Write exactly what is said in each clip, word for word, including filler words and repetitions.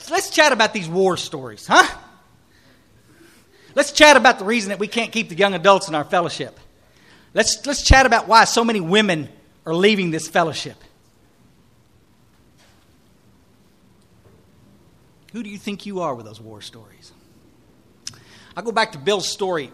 let's let's chat about these war stories, huh? Let's chat about the reason that we can't keep the young adults in our fellowship. Let's let's chat about why so many women are leaving this fellowship. Who do you think you are with those war stories? I go back to Bill's story.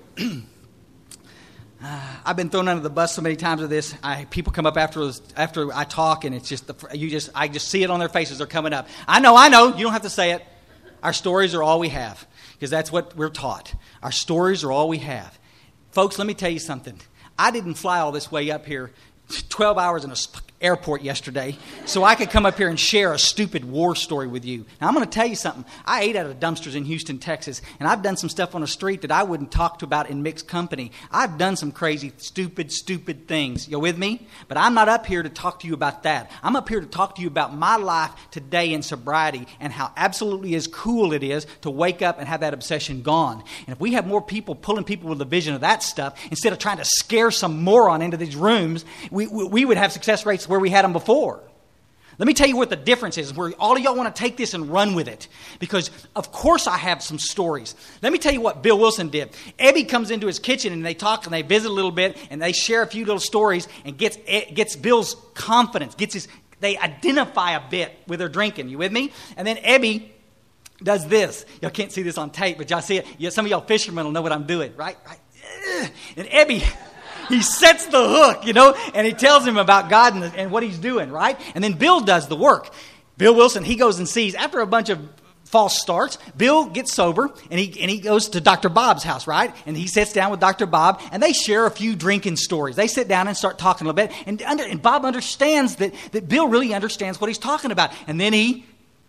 uh, I've been thrown under the bus so many times with this. I, people come up after after I talk, and it's just the, you just I just see it on their faces. They're coming up. I know, I know. You don't have to say it. Our stories are all we have, because that's what we're taught. Our stories are all we have, folks. Let me tell you something. I didn't fly all this way up here, twelve hours in an airport yesterday, so I could come up here and share a stupid war story with you. Now, I'm going to tell you something. I ate out of dumpsters in Houston, Texas, and I've done some stuff on the street that I wouldn't talk to about in mixed company. I've done some crazy, stupid, stupid things. You with me? But I'm not up here to talk to you about that. I'm up here to talk to you about my life today in sobriety and how absolutely as cool it is to wake up and have that obsession gone. And if we have more people pulling people with a vision of that stuff, instead of trying to scare some moron into these rooms, we, we, we would have success rates where we had them before. Let me tell you what the difference is, where all of y'all want to take this and run with it. Because, of course, I have some stories. Let me tell you what Bill Wilson did. Ebby comes into his kitchen, and they talk, and they visit a little bit, and they share a few little stories, and gets gets Bill's confidence, gets his, they identify a bit with their drinking. You with me? And then Ebby does this. Y'all can't see this on tape, but y'all see it. Yeah, some of y'all fishermen will know what I'm doing, right? Right? And Ebby... he sets the hook, you know, and he tells him about God and, and what he's doing, right? And then Bill does the work. Bill Wilson, he goes and sees, after a bunch of false starts, Bill gets sober, and he and he goes to Doctor Bob's house, right? And he sits down with Doctor Bob, and they share a few drinking stories. They sit down and start talking a little bit, and, under, and Bob understands that, that Bill really understands what he's talking about. And then he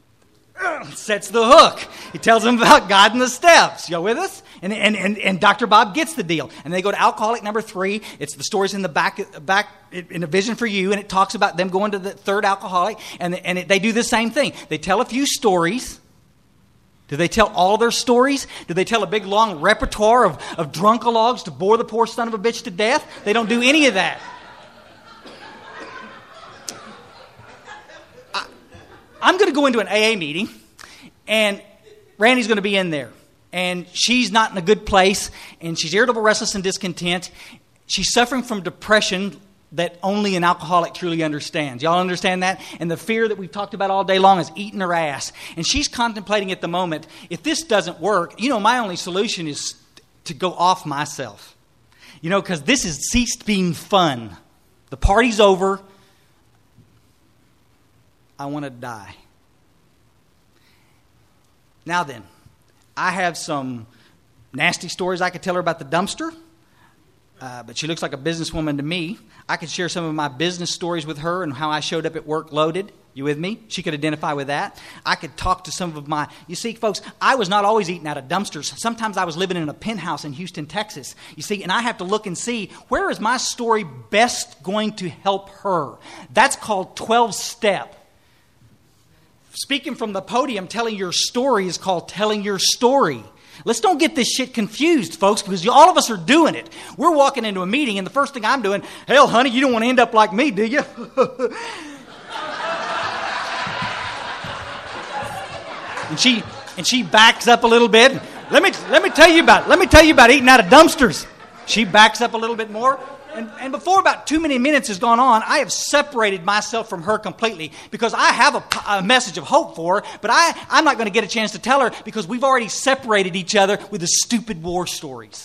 uh, sets the hook. He tells him about God and the steps. Y'all with us? And, and, and, and Doctor Bob gets the deal. And they go to alcoholic number three. It's the stories in the back, back in A Vision for You. And it talks about them going to the third alcoholic. And, and it, they do the same thing. They tell a few stories. Do they tell all their stories? Do they tell a big, long repertoire of, of drunkalogs to bore the poor son of a bitch to death? They don't do any of that. I, I'm going to go into an A A meeting. And Randy's going to be in there. And she's not in a good place, and she's irritable, restless, and discontent. She's suffering from depression that only an alcoholic truly understands. Y'all understand that? And the fear that we've talked about all day long is eating her ass. And she's contemplating at the moment, if this doesn't work, you know, my only solution is to go off myself. You know, because this has ceased being fun. The party's over. I want to die. Now then. I have some nasty stories I could tell her about the dumpster, uh, but she looks like a businesswoman to me. I could share some of my business stories with her and how I showed up at work loaded. You with me? She could identify with that. I could talk to some of my... You see, folks, I was not always eating out of dumpsters. Sometimes I was living in a penthouse in Houston, Texas. You see, and I have to look and see, where is my story best going to help her? That's called twelve-step. Speaking from the podium, telling your story is called telling your story. Let's don't get this shit confused, folks, because all of us are doing it. We're walking into a meeting, and the first thing I'm doing, hell, honey, you don't want to end up like me, do you? and she and she backs up a little bit. Let me let me tell you about let me tell you about eating out of dumpsters. She backs up a little bit more. And, and before about too many minutes has gone on, I have separated myself from her completely because I have a, a message of hope for her, but I, I'm not going to get a chance to tell her because we've already separated each other with the stupid war stories.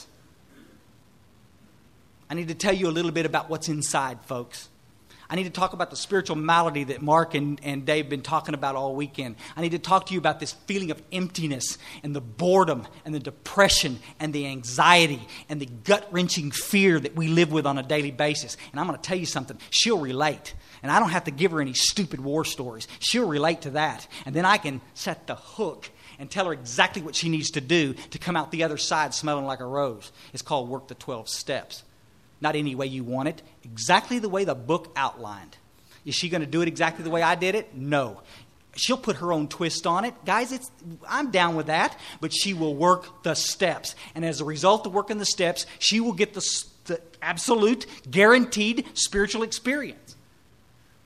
I need to tell you a little bit about what's inside, folks. I need to talk about the spiritual malady that Mark and, and Dave have been talking about all weekend. I need to talk to you about this feeling of emptiness and the boredom and the depression and the anxiety and the gut-wrenching fear that we live with on a daily basis. And I'm going to tell you something. She'll relate. And I don't have to give her any stupid war stories. She'll relate to that. And then I can set the hook and tell her exactly what she needs to do to come out the other side smelling like a rose. It's called Work the twelve Steps. Not any way you want it. Exactly the way the book outlined. Is she going to do it exactly the way I did it? No. She'll put her own twist on it. Guys, it's I'm down with that. But she will work the steps. And as a result of working the steps, she will get the, the absolute, guaranteed spiritual experience.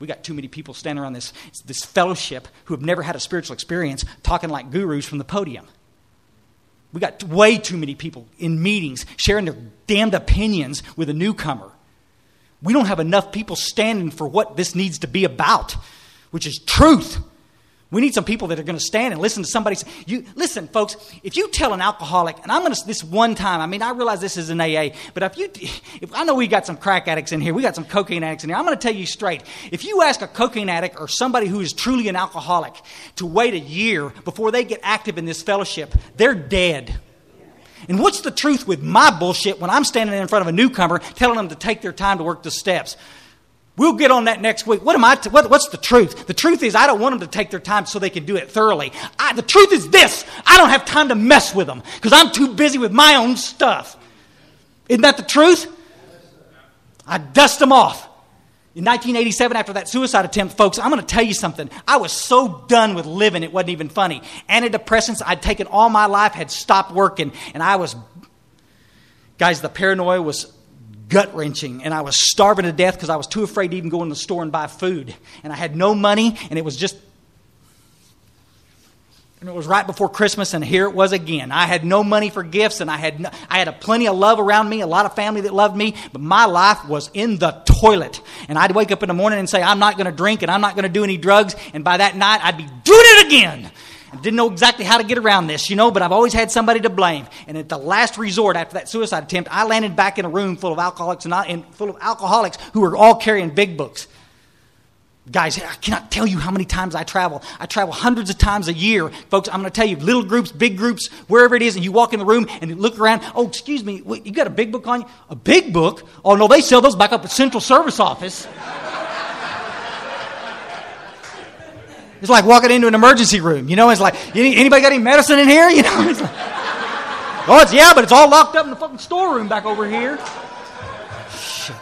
We got too many people standing around this, this fellowship who have never had a spiritual experience talking like gurus from the podium. We got way too many people in meetings sharing their damned opinions with a newcomer. We don't have enough people standing for what this needs to be about, which is truth. We need some people that are going to stand and listen to somebody. Say, you, listen, folks, if you tell an alcoholic, and I'm going to, this one time, I mean, I realize this is an A A, but if you, if I know we got some crack addicts in here, we got some cocaine addicts in here, I'm going to tell you straight. If you ask a cocaine addict or somebody who is truly an alcoholic to wait a year before they get active in this fellowship, they're dead. And what's the truth with my bullshit when I'm standing in front of a newcomer telling them to take their time to work the steps? We'll get on that next week. What am I? T- what, what's the truth? The truth is I don't want them to take their time so they can do it thoroughly. I, the truth is this. I don't have time to mess with them because I'm too busy with my own stuff. Isn't that the truth? I dust them off. In nineteen eighty-seven, after that suicide attempt, folks, I'm going to tell you something. I was so done with living, it wasn't even funny. Antidepressants I'd taken all my life had stopped working. And I was, guys, the paranoia was gut-wrenching, and I was starving to death because I was too afraid to even go in the store and buy food. And I had no money, and it was just, and it was right before Christmas, and here it was again. I had no money for gifts, and I had no, I had a plenty of love around me, a lot of family that loved me, but my life was in the toilet. And I'd wake up in the morning and say, I'm not going to drink, and I'm not going to do any drugs, and by that night, I'd be doing it again. I didn't know exactly how to get around this, you know, but I've always had somebody to blame. And at the last resort, after that suicide attempt, I landed back in a room full of alcoholics and, and full of alcoholics who were all carrying big books. Guys, I cannot tell you how many times I travel. I travel hundreds of times a year. Folks, I'm going to tell you, little groups, big groups, wherever it is, and you walk in the room and you look around. Oh, excuse me, you got a big book on you? A big book? Oh, no, they sell those back up at Central Service Office. It's like walking into an emergency room. You know, it's like, anybody got any medicine in here? You know, it's like, oh, it's, yeah, but it's all locked up in the fucking storeroom back over here. Shit.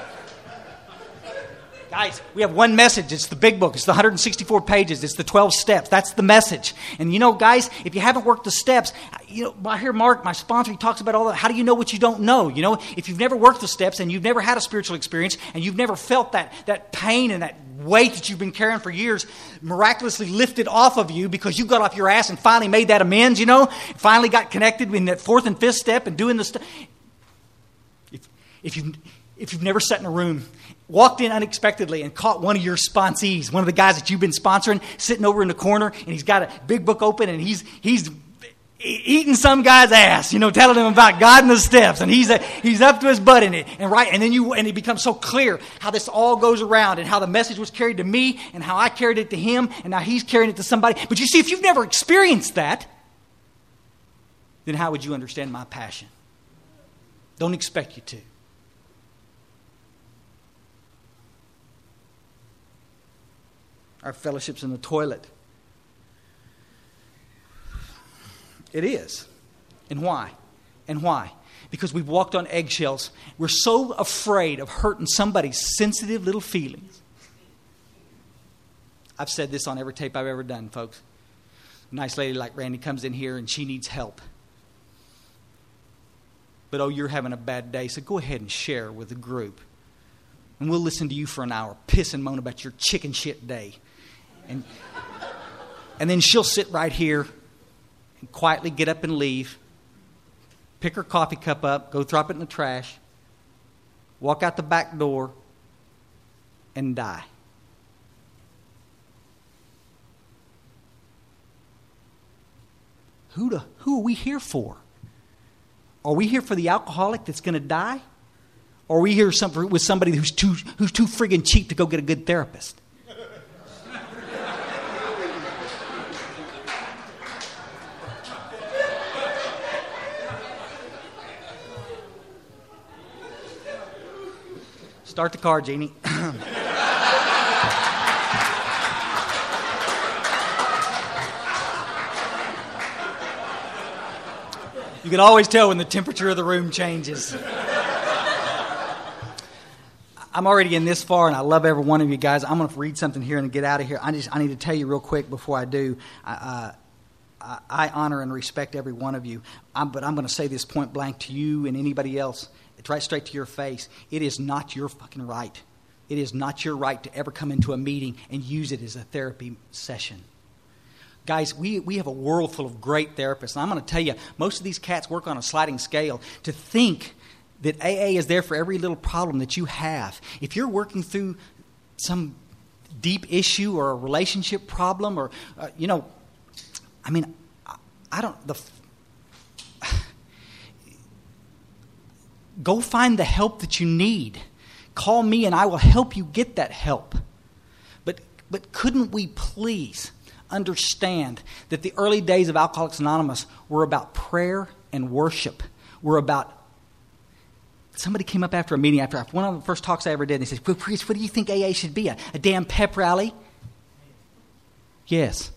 Guys, we have one message. It's the big book. It's the one hundred sixty-four pages. It's the twelve steps. That's the message. And you know, guys, if you haven't worked the steps, you know, I hear Mark, my sponsor, he talks about all that. How do you know what you don't know? You know, if you've never worked the steps and you've never had a spiritual experience and you've never felt that, that pain and that weight that you've been carrying for years miraculously lifted off of you because you got off your ass and finally made that amends, you know, finally got connected in that fourth and fifth step and doing the stuff. If, if you've, if you've never sat in a room, walked in unexpectedly and caught one of your sponsees, one of the guys that you've been sponsoring, sitting over in the corner, and he's got a big book open, and he's he's eating some guy's ass, you know, telling him about God and the steps, and he's a, he's up to his butt in it, and right, and then you and it becomes so clear how this all goes around, and how the message was carried to me, and how I carried it to him, and now he's carrying it to somebody. But you see, if you've never experienced that, then how would you understand my passion? Don't expect you to. Our fellowship's in the toilet. It is. And why? And why? Because we've walked on eggshells. We're so afraid of hurting somebody's sensitive little feelings. I've said this on every tape I've ever done, folks. A nice lady like Randy comes in here and she needs help. But oh, you're having a bad day, so go ahead and share with the group. And we'll listen to you for an hour, piss and moan about your chicken shit day. And, and then she'll sit right here and quietly get up and leave, pick her coffee cup up, go drop it in the trash, walk out the back door, and die. Who, to, who are we here for? Are we here for the alcoholic that's going to die? Or are we here some, with somebody who's too, who's too friggin' cheap to go get a good therapist? Start the car, Jeannie. You can always tell when the temperature of the room changes. I'm already in this far, and I love every one of you guys. I'm going to read something here and get out of here. I just I need to tell you real quick before I do. I, uh, I honor and respect every one of you, I'm, but I'm going to say this point blank to you and anybody else. It's right straight to your face. It is not your fucking right It is not your right to ever come into a meeting and use it as a therapy session. Guys, we, we have a world full of great therapists. And I'm going to tell you, most of these cats work on a sliding scale. To think that A A is there for every little problem that you have. If you're working through some deep issue or a relationship problem or, uh, you know, I mean, I, I don't, the, go find the help that you need. Call me and I will help you get that help. But but couldn't we please understand that the early days of Alcoholics Anonymous were about prayer and worship? Were about, somebody came up after a meeting, after one of the first talks I ever did, and they said, well, Priest, what do you think A A should be? A, a damn pep rally? Yes.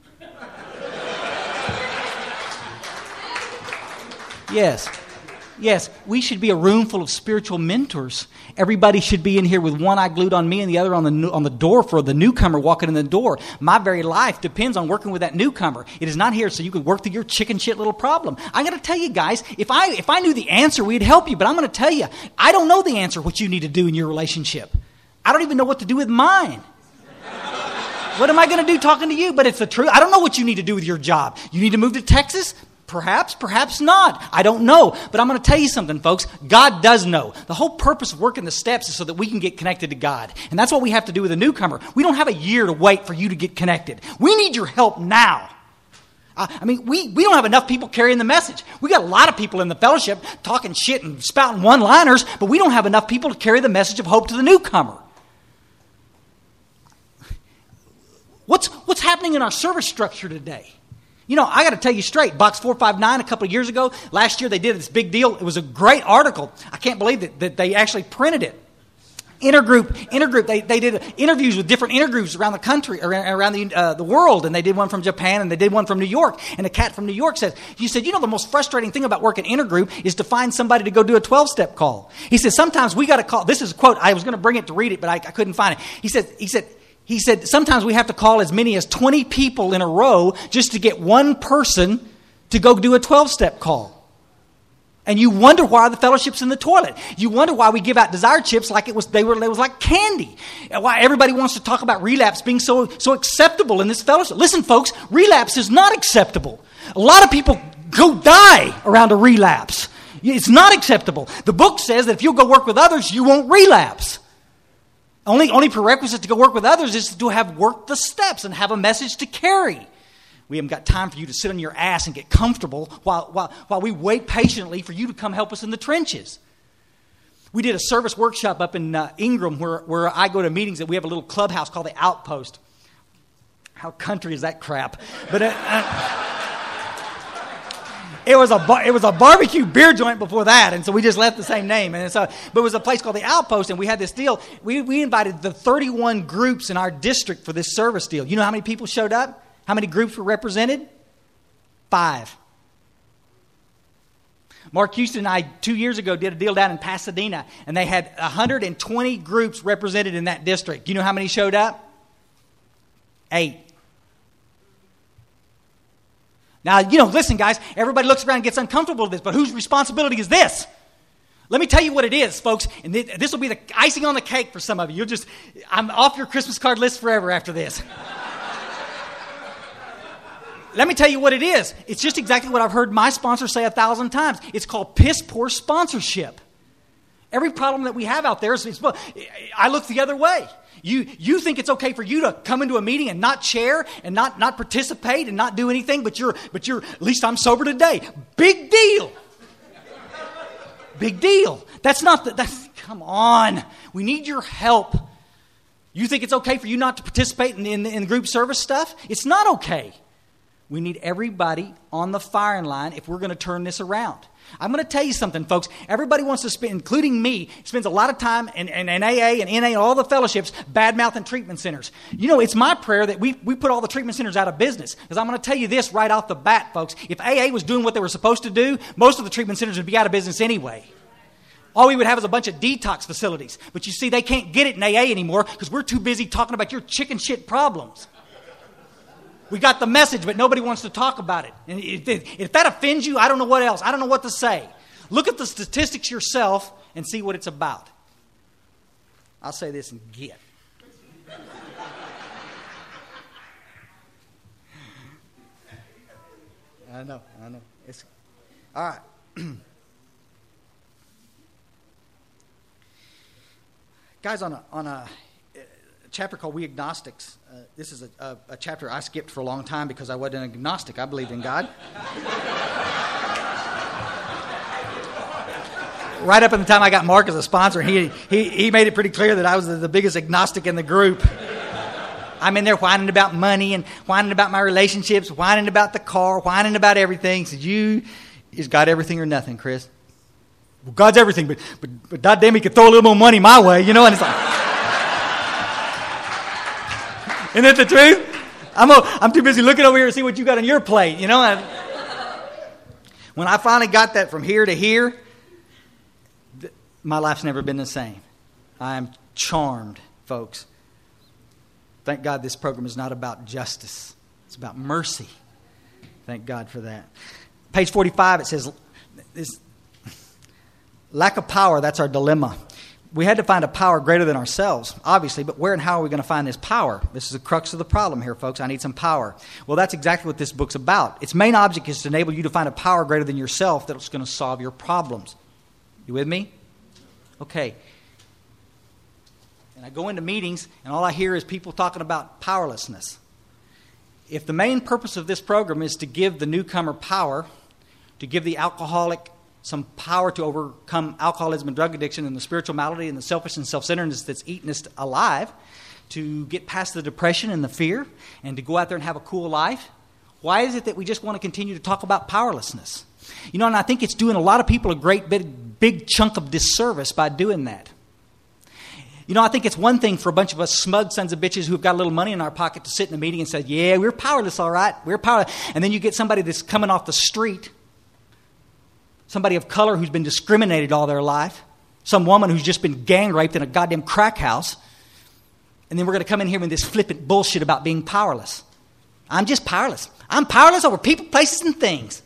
Yes. Yes, we should be a room full of spiritual mentors. Everybody should be in here with one eye glued on me and the other on the on the door for the newcomer walking in the door. My very life depends on working with that newcomer. It is not here so you can work through your chicken shit little problem. I'm going to tell you guys, if I if I knew the answer, we'd help you. But I'm going to tell you, I don't know the answer, what you need to do in your relationship. I don't even know what to do with mine. What am I going to do talking to you? But it's the truth. I don't know what you need to do with your job. You need to move to Texas? Perhaps, perhaps not. I don't know. But I'm going to tell you something, folks. God does know. The whole purpose of working the steps is so that we can get connected to God. And that's what we have to do with a newcomer. We don't have a year to wait for you to get connected. We need your help now. I mean, we, we don't have enough people carrying the message. We got a lot of people in the fellowship talking shit and spouting one-liners, but we don't have enough people to carry the message of hope to the newcomer. What's, what's happening in our service structure today? You know, I got to tell you straight, Box four five nine a couple of years ago, last year they did this big deal. It was a great article. I can't believe that, that they actually printed it. Intergroup, intergroup. They they did interviews with different intergroups around the country, around, around the uh, the world, and they did one from Japan, and they did one from New York. And a cat from New York says, "You said, you know, the most frustrating thing about working intergroup is to find somebody to go do a twelve-step call." He says, "Sometimes we got to call." This is a quote. I was going to bring it to read it, but I, I couldn't find it. He said, "He said." He said, sometimes we have to call as many as twenty people in a row just to get one person to go do a twelve-step call. And you wonder why the fellowship's in the toilet. You wonder why we give out desire chips like it was they were it was like candy. And why everybody wants to talk about relapse being so so acceptable in this fellowship. Listen, folks, relapse is not acceptable. A lot of people go die around a relapse. It's not acceptable. The book says that if you'll go work with others, you won't relapse. Only, only prerequisite to go work with others is to have worked the steps and have a message to carry. We haven't got time for you to sit on your ass and get comfortable while, while, while we wait patiently for you to come help us in the trenches. We did a service workshop up in uh, Ingram where, where I go to meetings, and we have a little clubhouse called the Outpost. How country is that crap? But uh, uh, It was a bar, it was a barbecue beer joint before that, and so we just left the same name. And so, but it was a place called the Outpost, and we had this deal. We we invited the thirty-one groups in our district for this service deal. You know how many people showed up? How many groups were represented? Five. Mark Houston and I, two years ago, did a deal down in Pasadena, and they had one hundred twenty groups represented in that district. You know how many showed up? Eight. Now, you know, listen, guys, everybody looks around and gets uncomfortable with this, but whose responsibility is this? Let me tell you what it is, folks, and this will be the icing on the cake for some of you. You'll just, I'm off your Christmas card list forever after this. Let me tell you what it is. It's just exactly what I've heard my sponsor say a thousand times. It's called piss poor sponsorship. Every problem that we have out there is, I look the other way. You you think it's okay for you to come into a meeting and not share and not, not participate and not do anything, but you're but you're at least I'm sober today. Big deal. Big deal. That's not the, that's come on. We need your help. You think it's okay for you not to participate in, in, in group service stuff? It's not okay. We need everybody on the firing line if we're going to turn this around. I'm going to tell you something, folks. Everybody wants to spend, including me, spends a lot of time in, in, in A A and N A and all the fellowships, bad-mouthing treatment centers. You know, it's my prayer that we, we put all the treatment centers out of business. Because I'm going to tell you this right off the bat, folks. If A A was doing what they were supposed to do, most of the treatment centers would be out of business anyway. All we would have is a bunch of detox facilities. But you see, they can't get it in A A anymore because we're too busy talking about your chicken shit problems. We got the message, but nobody wants to talk about it. And if, if that offends you, I don't know what else. I don't know what to say. Look at the statistics yourself and see what it's about. I'll say this and get. I know, I know. It's all right. Guys, on a on a, a chapter called We Agnostics, uh, this is a, a, a chapter I skipped for a long time because I wasn't an agnostic. I believed in God. Right up at the time I got Mark as a sponsor, he he he made it pretty clear that I was the, the biggest agnostic in the group. I'm in there whining about money and whining about my relationships, whining about the car, whining about everything. He said, "You is God everything or nothing, Chris?" Well, God's everything, but but but God damn, He could throw a little more money my way, you know. And it's like, isn't that the truth? I'm a, I'm too busy looking over here to see what you got on your plate, you know. And when I finally got that from here to here, th- my life's never been the same. I am charmed, folks. Thank God this program is not about justice. It's about mercy. Thank God for that. Page forty-five, it says, this, lack of power, that's our dilemma. We had to find a power greater than ourselves, obviously, but where and how are we going to find this power? This is the crux of the problem here, folks. I need some power. Well, that's exactly what this book's about. Its main object is to enable you to find a power greater than yourself that's going to solve your problems. You with me? Okay. And I go into meetings, and all I hear is people talking about powerlessness. If the main purpose of this program is to give the newcomer power, to give the alcoholic some power to overcome alcoholism and drug addiction and the spiritual malady and the selfish and self-centeredness that's eating us alive, to get past the depression and the fear, and to go out there and have a cool life, why is it that we just want to continue to talk about powerlessness? You know, and I think it's doing a lot of people a great big, big chunk of disservice by doing that. You know, I think it's one thing for a bunch of us smug sons of bitches who've got a little money in our pocket to sit in a meeting and say, yeah, we're powerless, all right. We're powerless. And then you get somebody that's coming off the street, somebody of color who's been discriminated all their life, some woman who's just been gang raped in a goddamn crack house, and then we're going to come in here with this flippant bullshit about being powerless. I'm just powerless. I'm powerless over people, places, and things.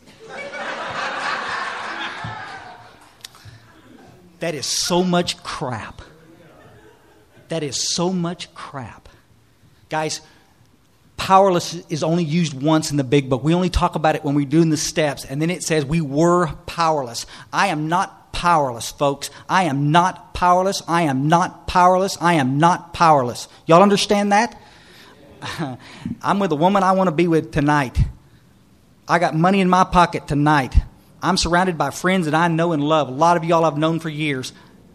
That is so much crap. That is so much crap. Guys, powerless is only used once in the big book. We only talk about it when we're doing the steps. And then it says we were powerless. I am not powerless, folks. I am not powerless. I am not powerless. I am not powerless. Y'all understand that? I'm with a woman I want to be with tonight. I got money in my pocket tonight. I'm surrounded by friends that I know and love. A lot of y'all I've known for years.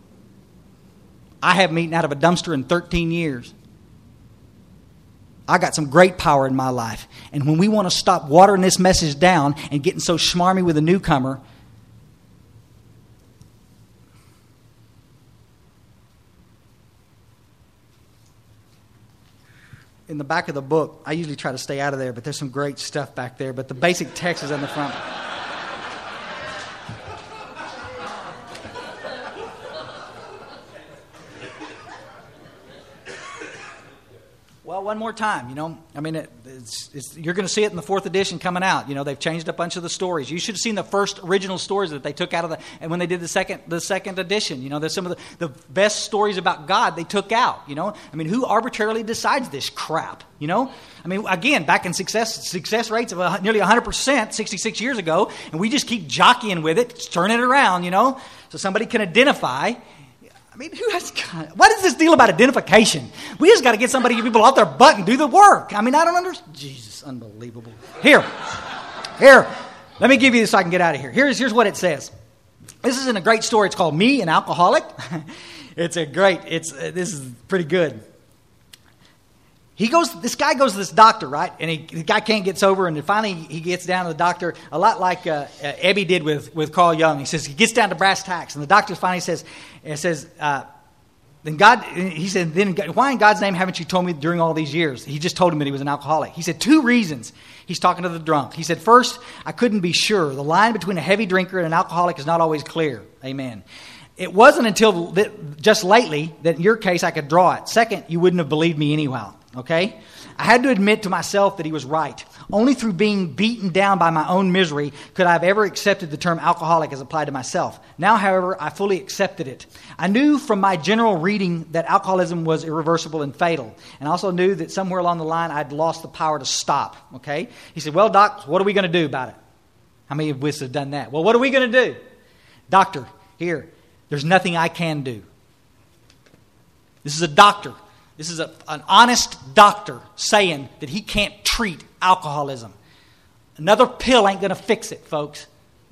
I haven't eaten out of a dumpster in thirteen years. I got some great power in my life. And when we want to stop watering this message down and getting so schmarmy with a newcomer, in the back of the book, I usually try to stay out of there, but there's some great stuff back there. But the basic text is on the front. Well, one more time, you know. I mean, it, it's, it's, you're going to see it in the fourth edition coming out. You know, they've changed a bunch of the stories. You should have seen the first original stories that they took out of the, and when they did the second, the second edition. You know, there's some of the, the best stories about God they took out. You know, I mean, who arbitrarily decides this crap? You know, I mean, again, back in success success rates of a, nearly one hundred percent sixty-six years ago, and we just keep jockeying with it, turning it around. You know, so somebody can identify. I mean, who has got, what is this deal about identification? We just got to get somebody, people off their butt and do the work. I mean, I don't understand. Jesus, unbelievable. Here, here, let me give you this so I can get out of here. Here's, here's what it says. This is in a great story. It's called Me, an Alcoholic. It's a great, it's, uh, this is pretty good. He goes, this guy goes to this doctor, right? And he, the guy can't get sober, and then finally he gets down to the doctor, a lot like uh, uh, Ebby did with, with Carl Jung. He says, he gets down to brass tacks, and the doctor finally says, it says, uh, then God, he said, then why in God's name haven't you told me during all these years? He just told him that he was an alcoholic. He said, two reasons. He's talking to the drunk. He said, first, I couldn't be sure. The line between a heavy drinker and an alcoholic is not always clear. Amen. It wasn't until just lately that in your case I could draw it. Second, you wouldn't have believed me anyhow. okay? I had to admit to myself that he was right. Only through being beaten down by my own misery could I have ever accepted the term alcoholic as applied to myself. Now, however, I fully accepted it. I knew from my general reading that alcoholism was irreversible and fatal. And I also knew that somewhere along the line I'd lost the power to stop, okay? He said, well, doc, what are we going to do about it? How many of us have done that? Well, what are we going to do? Doctor, here, there's nothing I can do. This is a doctor. This is a, an honest doctor saying that he can't treat alcoholism. Another pill ain't going to fix it, folks.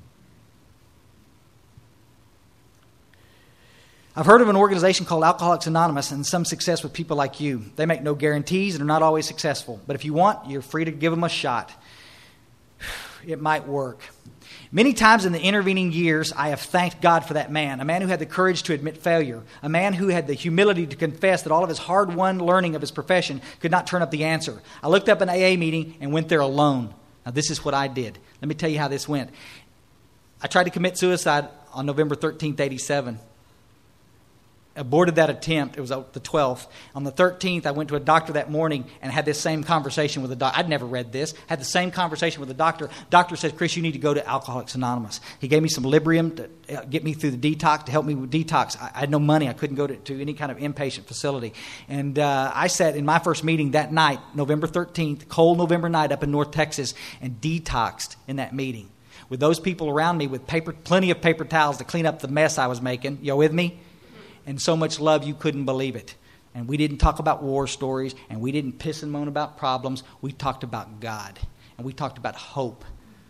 I've heard of an organization called Alcoholics Anonymous and some success with people like you. They make no guarantees and are not always successful. But if you want, you're free to give them a shot. It might work. Many times in the intervening years, I have thanked God for that man, a man who had the courage to admit failure, a man who had the humility to confess that all of his hard-won learning of his profession could not turn up the answer. I looked up an A A meeting and went there alone. Now, this is what I did. Let me tell you how this went. I tried to commit suicide on November thirteenth, eighty-seven. Aborted that attempt. It was the twelfth. On the thirteenth, I went to a doctor that morning and had this same conversation with a doctor. I'd never read this. Had the same conversation with the doctor. Doctor says, Chris, you need to go to Alcoholics Anonymous. He gave me some Librium to get me through the detox, to help me with detox. I, I had no money. I couldn't go to, to any kind of inpatient facility. And uh, I sat in my first meeting that night, November thirteenth, cold November night up in North Texas, and detoxed in that meeting with those people around me with paper, plenty of paper towels to clean up the mess I was making. You with me? And so much love you couldn't believe it. And we didn't talk about war stories, and we didn't piss and moan about problems. We talked about God, and we talked about hope.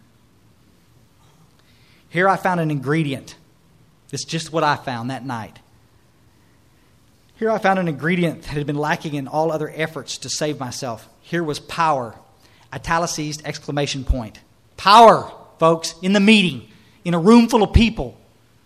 Here I found an ingredient. It's just what I found that night. Here I found an ingredient that had been lacking in all other efforts to save myself. Here was power. Italicized exclamation point. Power, folks, in the meeting, in a room full of people.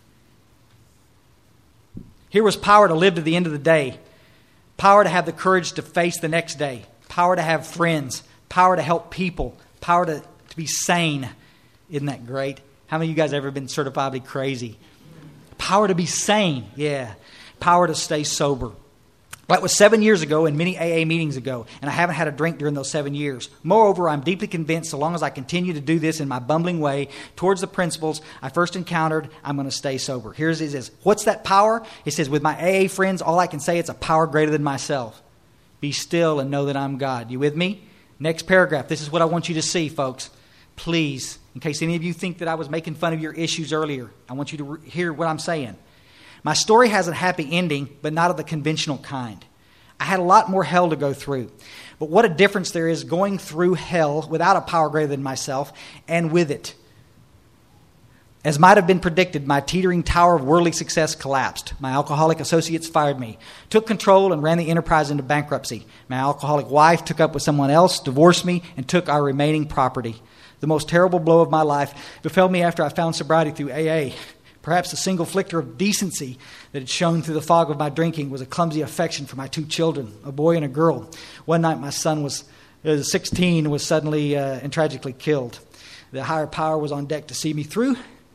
Here was power to live to the end of the day. Power to have the courage to face the next day. Power to have friends. Power to help people. Power to, to be sane. Isn't that great? How many of you guys have ever been certifiably crazy? Power to be sane. Yeah. Power to stay sober. That was seven years ago and many A A meetings ago, and I haven't had a drink during those seven years. Moreover, I'm deeply convinced so long as I continue to do this in my bumbling way towards the principles I first encountered, I'm going to stay sober. Here's it is. What's that power? It says, with my A A friends, all I can say, it's a power greater than myself. Be still and know that I'm God. You with me? Next paragraph. This is what I want you to see, folks. Please, in case any of you think that I was making fun of your issues earlier, I want you to re- hear what I'm saying. My story has a happy ending, but not of the conventional kind. I had a lot more hell to go through. But what a difference there is going through hell without a power greater than myself and with it. As might have been predicted, my teetering tower of worldly success collapsed. My alcoholic associates fired me, took control and ran the enterprise into bankruptcy. My alcoholic wife took up with someone else, divorced me, and took our remaining property. The most terrible blow of my life befell me after I found sobriety through A A. Perhaps the single flicker of decency that had shone through the fog of my drinking was a clumsy affection for my two children, a boy and a girl. One night my son was uh, sixteen and was suddenly uh, and tragically killed. The higher power was on deck to see me through.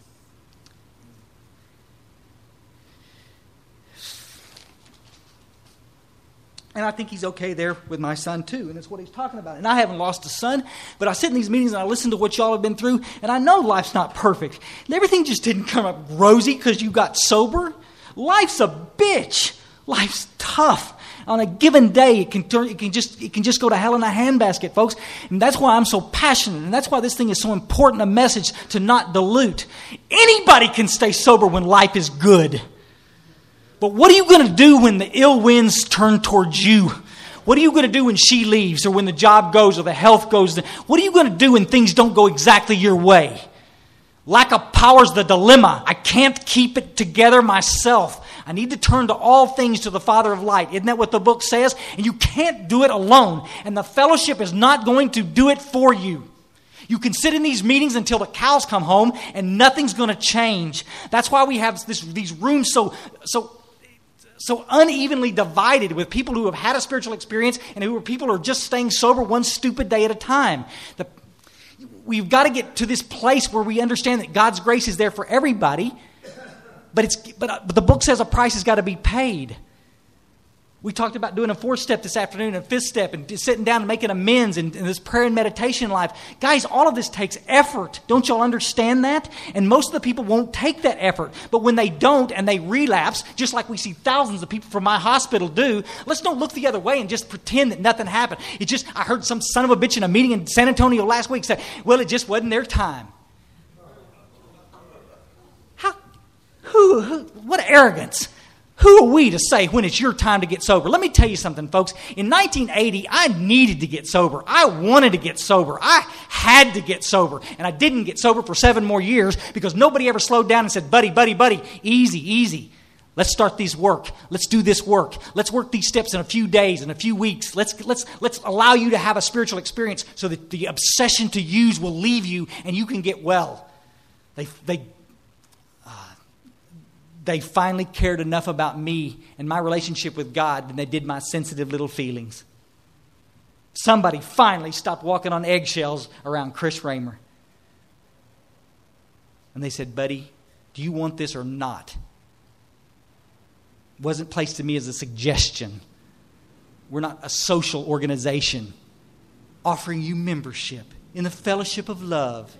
And I think he's okay there with my son too. And that's what he's talking about. And I haven't lost a son, but I sit in these meetings and I listen to what y'all have been through. And I know life's not perfect. And everything just didn't come up rosy because you got sober. Life's a bitch. Life's tough. On a given day, it can turn, it can just, it can just go to hell in a handbasket, folks. And that's why I'm so passionate. And that's why this thing is so important, a message to not dilute. Anybody can stay sober when life is good. But what are you going to do when the ill winds turn towards you? What are you going to do when she leaves or when the job goes or the health goes? What are you going to do when things don't go exactly your way? Lack of power is the dilemma. I can't keep it together myself. I need to turn to all things to the Father of light. Isn't that what the book says? And you can't do it alone. And the fellowship is not going to do it for you. You can sit in these meetings until the cows come home and nothing's going to change. That's why we have this, these rooms so... so So unevenly divided with people who have had a spiritual experience and who are people who are just staying sober one stupid day at a time. The, we've got to get to this place where we understand that God's grace is there for everybody, but it's but, but the book says a price has got to be paid. We talked about doing a fourth step this afternoon, a fifth step, and sitting down and making amends in, in this prayer and meditation life. Guys, all of this takes effort. Don't y'all understand that? And most of the people won't take that effort. But when they don't and they relapse, just like we see thousands of people from my hospital do, let's don't look the other way and just pretend that nothing happened. It just, I heard some son of a bitch in a meeting in San Antonio last week say, well, it just wasn't their time. How? Who? who what arrogance. Who are we to say when it's your time to get sober? Let me tell you something, folks. In nineteen eighty, I needed to get sober. I wanted to get sober. I had to get sober. And I didn't get sober for seven more years because nobody ever slowed down and said, buddy, buddy, buddy, easy, easy. Let's start these work. Let's do this work. Let's work these steps in a few days, in a few weeks. Let's, let's, let's allow you to have a spiritual experience so that the obsession to use will leave you and you can get well. They, they, They finally cared enough about me and my relationship with God than they did my sensitive little feelings. Somebody finally stopped walking on eggshells around Chris Raymer. And they said, buddy, do you want this or not? It wasn't placed to me as a suggestion. We're not a social organization offering you membership in the fellowship of love.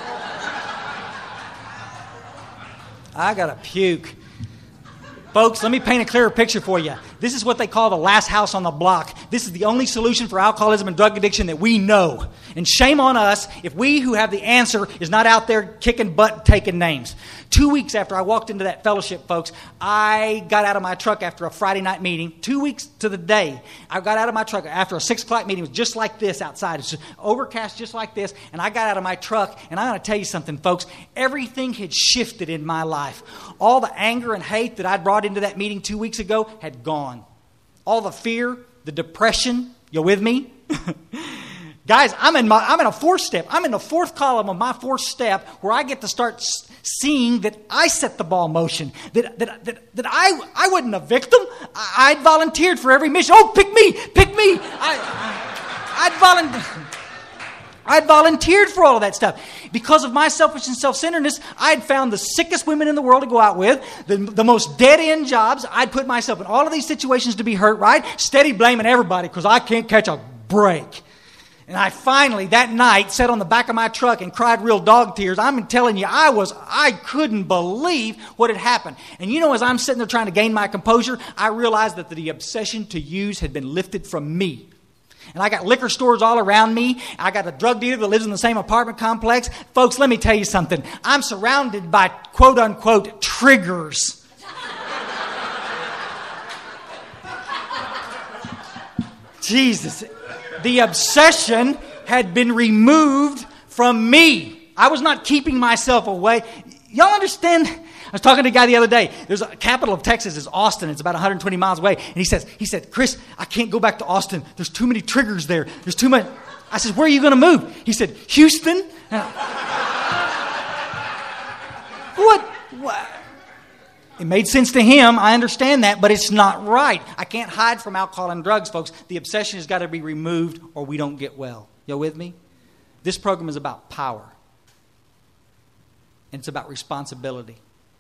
I got to puke. Folks, let me paint a clearer picture for you. This is what they call the last house on the block. This is the only solution for alcoholism and drug addiction that we know. And shame on us if we who have the answer is not out there kicking butt, taking names. Two weeks after I walked into that fellowship, folks, I got out of my truck after a Friday night meeting. Two weeks to the day, I got out of my truck after a six o'clock meeting. It was just like this outside. It's just overcast just like this. And I got out of my truck, and I'm going to tell you something, folks. Everything had shifted in my life. All the anger and hate that I'd brought into that meeting two weeks ago had gone. All the fear, the depression, you with me? Guys, I'm in my I'm in a fourth step. I'm in the fourth column of my fourth step where I get to start seeing that I set the ball in motion. That that that, that I I wasn't a victim. I, I'd volunteered for every mission. Oh, pick me, pick me. I, I I'd volunteered. I'd volunteered for all of that stuff. Because of my selfish and self-centeredness, I'd found the sickest women in the world to go out with, the, the most dead-end jobs. I'd put myself in all of these situations to be hurt, right? Steady blaming everybody because I can't catch a break. And I finally, that night, sat on the back of my truck and cried real dog tears. I'm telling you, I was, I couldn't believe what had happened. And you know, as I'm sitting there trying to gain my composure, I realized that the obsession to use had been lifted from me. And I got liquor stores all around me. I got a drug dealer that lives in the same apartment complex. Folks, let me tell you something. I'm surrounded by quote-unquote triggers. Jesus. The obsession had been removed from me. I was not keeping myself away. Y'all understand? I was talking to a guy the other day. There's a capital of Texas is Austin. It's about one hundred twenty miles away. And he says, he said, Chris, I can't go back to Austin. There's too many triggers there. There's too much. I said, where are you going to move? He said, Houston. I, what? What? It made sense to him. I understand that, but it's not right. I can't hide from alcohol and drugs, folks. The obsession has got to be removed or we don't get well. You with me? This program is about power. And it's about responsibility.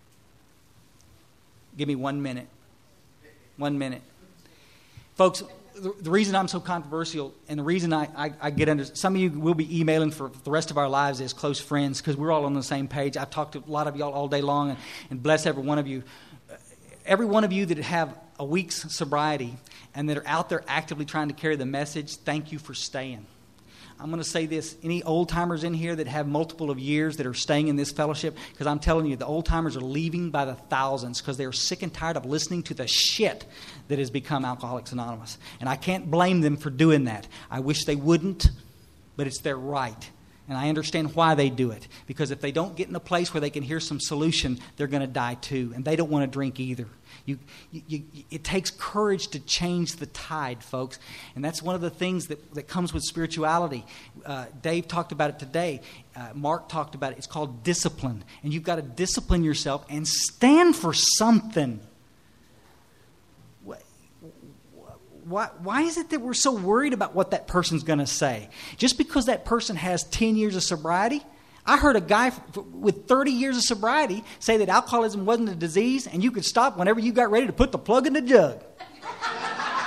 Give me one minute. One minute. Folks, the, the reason I'm so controversial and the reason I, I, I get under... Some of you will be emailing for the rest of our lives as close friends because we're all on the same page. I've talked to a lot of y'all all day long and, and bless every one of you. Every one of you that have a week's sobriety and that are out there actively trying to carry the message, thank you for staying. I'm going to say this. Any old-timers in here that have multiple of years that are staying in this fellowship, because I'm telling you, the old-timers are leaving by the thousands because they are sick and tired of listening to the shit that has become Alcoholics Anonymous. And I can't blame them for doing that. I wish they wouldn't, but it's their right. And I understand why they do it. Because if they don't get in a place where they can hear some solution, they're going to die too. And they don't want to drink either. You, you, you, it takes courage to change the tide, folks. And that's one of the things that, that comes with spirituality. Uh, Dave talked about it today. Uh, Mark talked about it. It's called discipline. And you've got to discipline yourself and stand for something. Why, why is it that we're so worried about what that person's going to say? Just because that person has ten years of sobriety? I heard a guy with thirty years of sobriety say that alcoholism wasn't a disease and you could stop whenever you got ready to put the plug in the jug.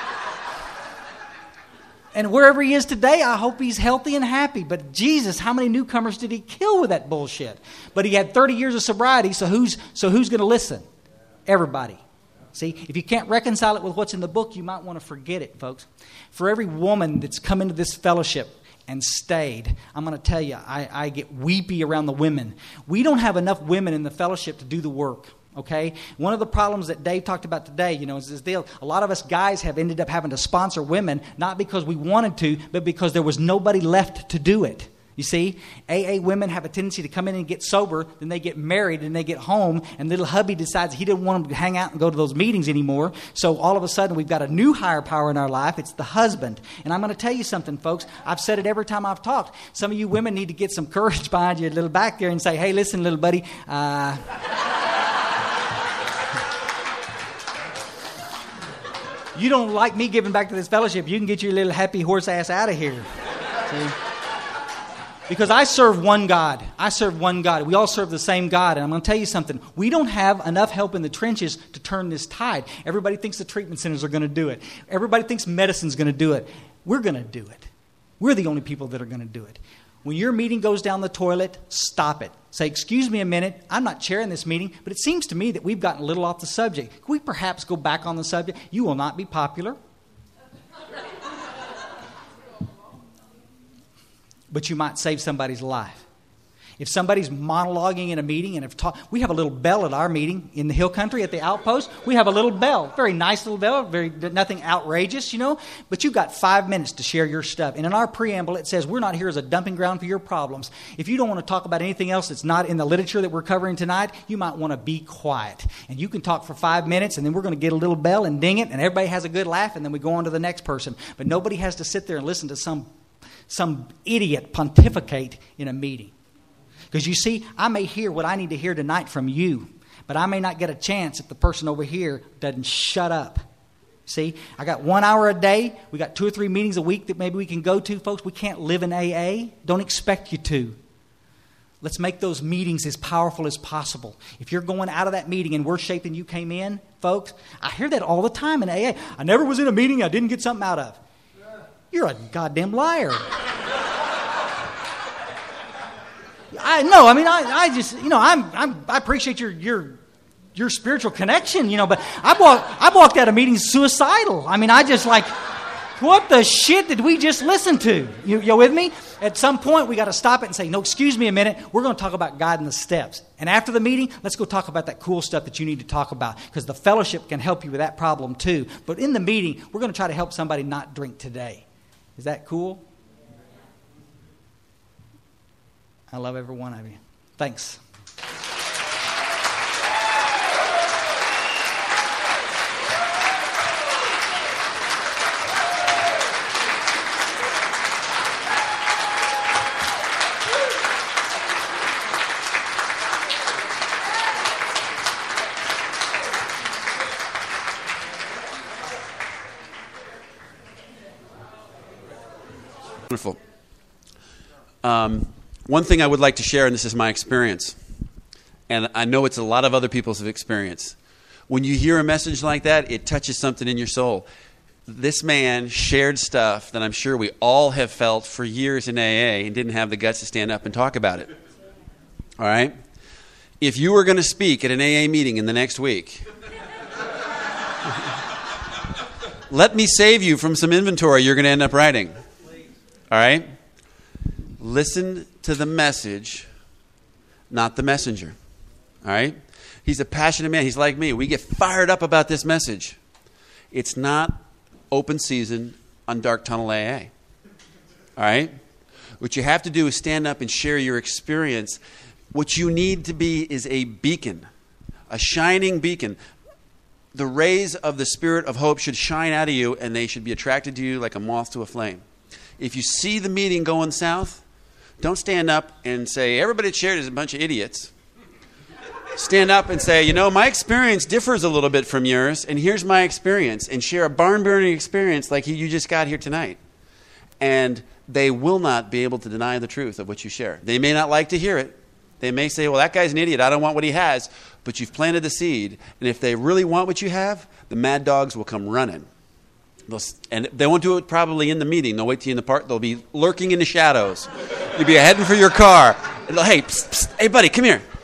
And wherever he is today, I hope he's healthy and happy. But Jesus, how many newcomers did he kill with that bullshit? But he had thirty years of sobriety, so who's so who's going to listen? Everybody. See, if you can't reconcile it with what's in the book, you might want to forget it, folks. For every woman that's come into this fellowship and stayed, I'm going to tell you, I, I get weepy around the women. We don't have enough women in the fellowship to do the work. Okay, one of the problems that Dave talked about today, you know, is this deal. A lot of us guys have ended up having to sponsor women, not because we wanted to, but because there was nobody left to do it. You see, A A women have a tendency to come in and get sober, then they get married and they get home, and little hubby decides he didn't want them to hang out and go to those meetings anymore. So all of a sudden we've got a new higher power in our life. It's the husband. And I'm going to tell you something, folks. I've said it every time I've talked. Some of you women need to get some courage behind you a little back there and say, hey, listen, little buddy, uh... you don't like me giving back to this fellowship, you can get your little happy horse ass out of here. See? Because I serve one God. I serve one God. We all serve the same God. And I'm going to tell you something. We don't have enough help in the trenches to turn this tide. Everybody thinks the treatment centers are going to do it. Everybody thinks medicine's going to do it. We're going to do it. We're the only people that are going to do it. When your meeting goes down the toilet, stop it. Say, excuse me a minute, I'm not chairing this meeting, but it seems to me that we've gotten a little off the subject. Can we perhaps go back on the subject? You will not be popular. But you might save somebody's life. If somebody's monologuing in a meeting and have taught, we have a little bell at our meeting in the Hill Country at the Outpost. We have a little bell, very nice little bell, very nothing outrageous, you know. But you've got five minutes to share your stuff. And in our preamble, it says we're not here as a dumping ground for your problems. If you don't want to talk about anything else that's not in the literature that we're covering tonight, you might want to be quiet. And you can talk for five minutes, and then we're going to get a little bell and ding it, and everybody has a good laugh, and then we go on to the next person. But nobody has to sit there and listen to some some idiot pontificate in a meeting. Because you see, I may hear what I need to hear tonight from you, but I may not get a chance if the person over here doesn't shut up. See, I got one hour a day. We got two or three meetings a week that maybe we can go to. Folks, we can't live in A A. Don't expect you to. Let's make those meetings as powerful as possible. If you're going out of that meeting in worse shape than you came in, folks, I hear that all the time in A A. I never was in a meeting I didn't get something out of. You're a goddamn liar. I know. I mean, I, I just, you know, I'm, I'm, I appreciate your, your, your spiritual connection, you know, but I walked, I walked out of meetings suicidal. I mean, I just like, what the shit did we just listen to? You, you with me? At some point, we got to stop it and say, no, excuse me a minute. We're going to talk about God and the steps. And after the meeting, let's go talk about that cool stuff that you need to talk about, because the fellowship can help you with that problem too. But in the meeting, we're going to try to help somebody not drink today. Is that cool? I love every one of you. Thanks. Wonderful. Um, one thing I would like to share, and this is my experience, and I know it's a lot of other people's experience. When you hear a message like that, it touches something in your soul. This man shared stuff that I'm sure we all have felt for years in A A and didn't have the guts to stand up and talk about it. All right? If you were going to speak at an A A meeting in the next week, let me save you from some inventory you're going to end up writing. All right? Listen to the message, not the messenger. All right? He's a passionate man. He's like me. We get fired up about this message. It's not open season on Dark Tunnel A A. All right? What you have to do is stand up and share your experience. What you need to be is a beacon, a shining beacon. The rays of the Spirit of hope should shine out of you, and they should be attracted to you like a moth to a flame. If you see the meeting going south, don't stand up and say, everybody that shared is a bunch of idiots. Stand up and say, you know, my experience differs a little bit from yours, and here's my experience, and share a barn-burning experience like you just got here tonight. And they will not be able to deny the truth of what you share. They may not like to hear it. They may say, well, that guy's an idiot. I don't want what he has. But you've planted the seed, and if they really want what you have, the mad dogs will come running. They'll, and they won't do it probably in the meeting. They'll wait till you in the park. They'll be lurking in the shadows. You'll be heading for your car. And they'll, hey, psst, psst, hey, buddy, come here.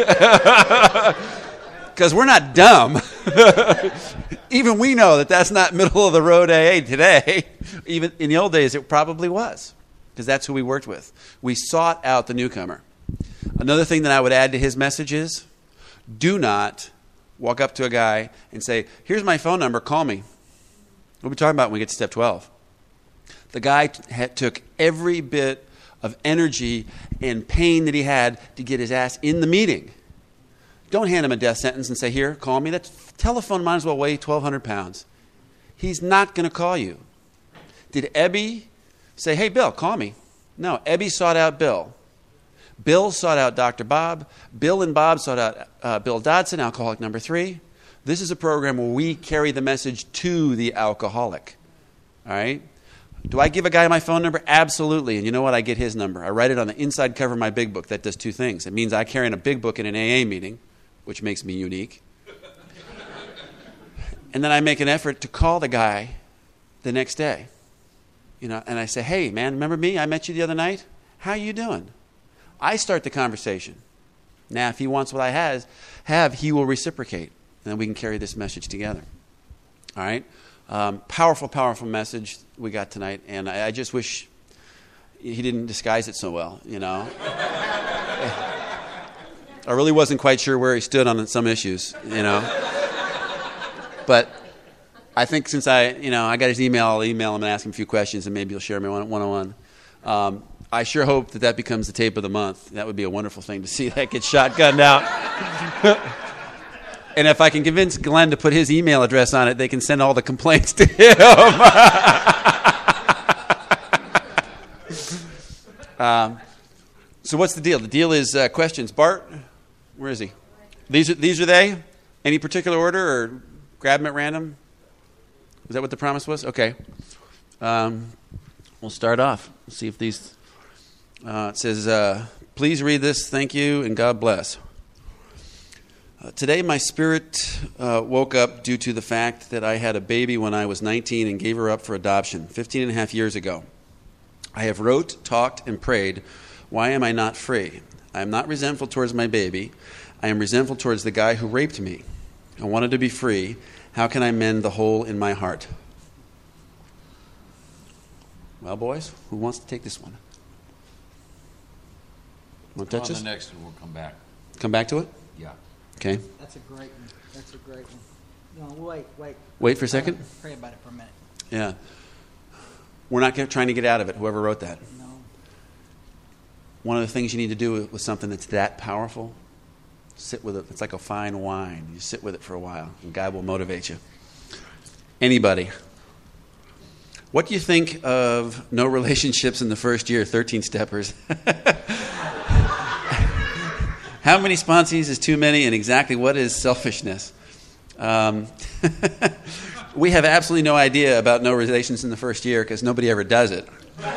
Because we're not dumb. Even we know that that's not middle of the road A A today. Even in the old days, it probably was, because that's who we worked with. We sought out the newcomer. Another thing that I would add to his message is, do not walk up to a guy and say, here's my phone number, call me. What are we talking about when we get to step twelve? The guy t- had, took every bit of energy and pain that he had to get his ass in the meeting. Don't hand him a death sentence and say, here, call me. That telephone might as well weigh twelve hundred pounds. He's not going to call you. Did Ebby say, hey, Bill, call me? No, Ebby sought out Bill. Bill sought out Doctor Bob. Bill and Bob sought out uh, Bill Dodson, alcoholic number three. This is a program where we carry the message to the alcoholic. All right? Do I give a guy my phone number? Absolutely. And you know what? I get his number. I write it on the inside cover of my big book. That does two things. It means I carry in a big book in an A A meeting, which makes me unique. And then I make an effort to call the guy the next day. You know, and I say, hey, man, remember me? I met you the other night. How you doing? I start the conversation. Now, if he wants what I has, have, he will reciprocate. And then we can carry this message together. All right? Um, powerful, powerful message we got tonight. And I, I just wish he didn't disguise it so well, you know. I really wasn't quite sure where he stood on some issues, you know. But I think since I, you know, I got his email, I'll email him and ask him a few questions, and maybe he'll share me one- one-on-one. Um, I sure hope that that becomes the tape of the month. That would be a wonderful thing to see that get shotgunned out. And if I can convince Glenn to put his email address on it, they can send all the complaints to him. um, so what's the deal? The deal is uh, questions. Bart, where is he? These are, these are they? Any particular order, or grab them at random? Is that what the promise was? Okay. Um, we'll start off. Let's see if these... Uh, it says, uh, please read this, thank you, and God bless. Uh, today my spirit uh, woke up due to the fact that I had a baby when I was nineteen and gave her up for adoption fifteen and a half years ago. I have wrote, talked, and prayed, why am I not free? I am not resentful towards my baby. I am resentful towards the guy who raped me. I wanted to be free. How can I mend the hole in my heart? Well, boys, who wants to take this one? Want to touch On this? the next one, we'll come back. Come back to it? Yeah. Okay. That's a great one. That's a great one. No, wait, wait. Wait for a second? Pray about it for a minute. Yeah. We're not trying to get out of it, whoever wrote that. No. One of the things you need to do with something that's that powerful, sit with it. It's like a fine wine. You sit with it for a while, and God will motivate you. Anybody? What do you think of no relationships in the first year, thirteen-steppers? How many sponsees is too many, and exactly what is selfishness? Um, we have absolutely no idea about no relations in the first year because nobody ever does it.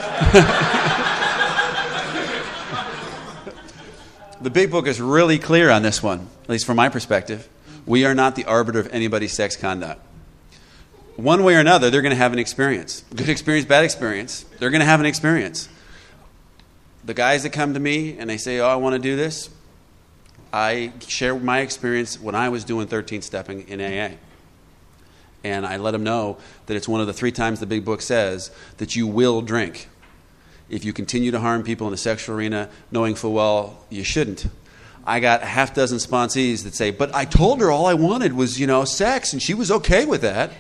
The big book is really clear on this one, at least from my perspective. We are not the arbiter of anybody's sex conduct. One way or another, they're going to have an experience. Good experience, bad experience. They're going to have an experience. The guys that come to me and they say, oh, I want to do this, I share my experience when I was doing thirteen-stepping in A A. And I let them know that it's one of the three times the big book says that you will drink. If you continue to harm people in the sexual arena, knowing full well you shouldn't. I got a half dozen sponsees that say, but I told her all I wanted was, you know, sex, and she was okay with that.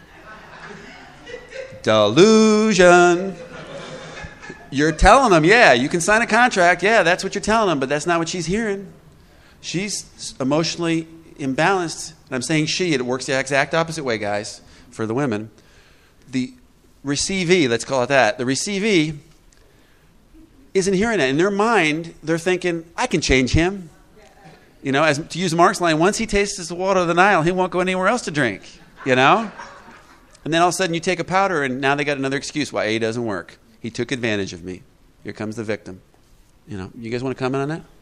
Delusion. You're telling them, yeah, you can sign a contract. Yeah, that's what you're telling them, but that's not what she's hearing. She's emotionally imbalanced. And I'm saying she. It works the exact opposite way, guys, for the women. The receivee, let's call it that, the receivee isn't hearing that. In their mind, they're thinking, I can change him. You know, as to use Mark's line, once he tastes the water of the Nile, he won't go anywhere else to drink, you know? And then all of a sudden you take a powder and now they got another excuse why A doesn't work. He took advantage of me. Here comes the victim. You know, you guys want to comment on that?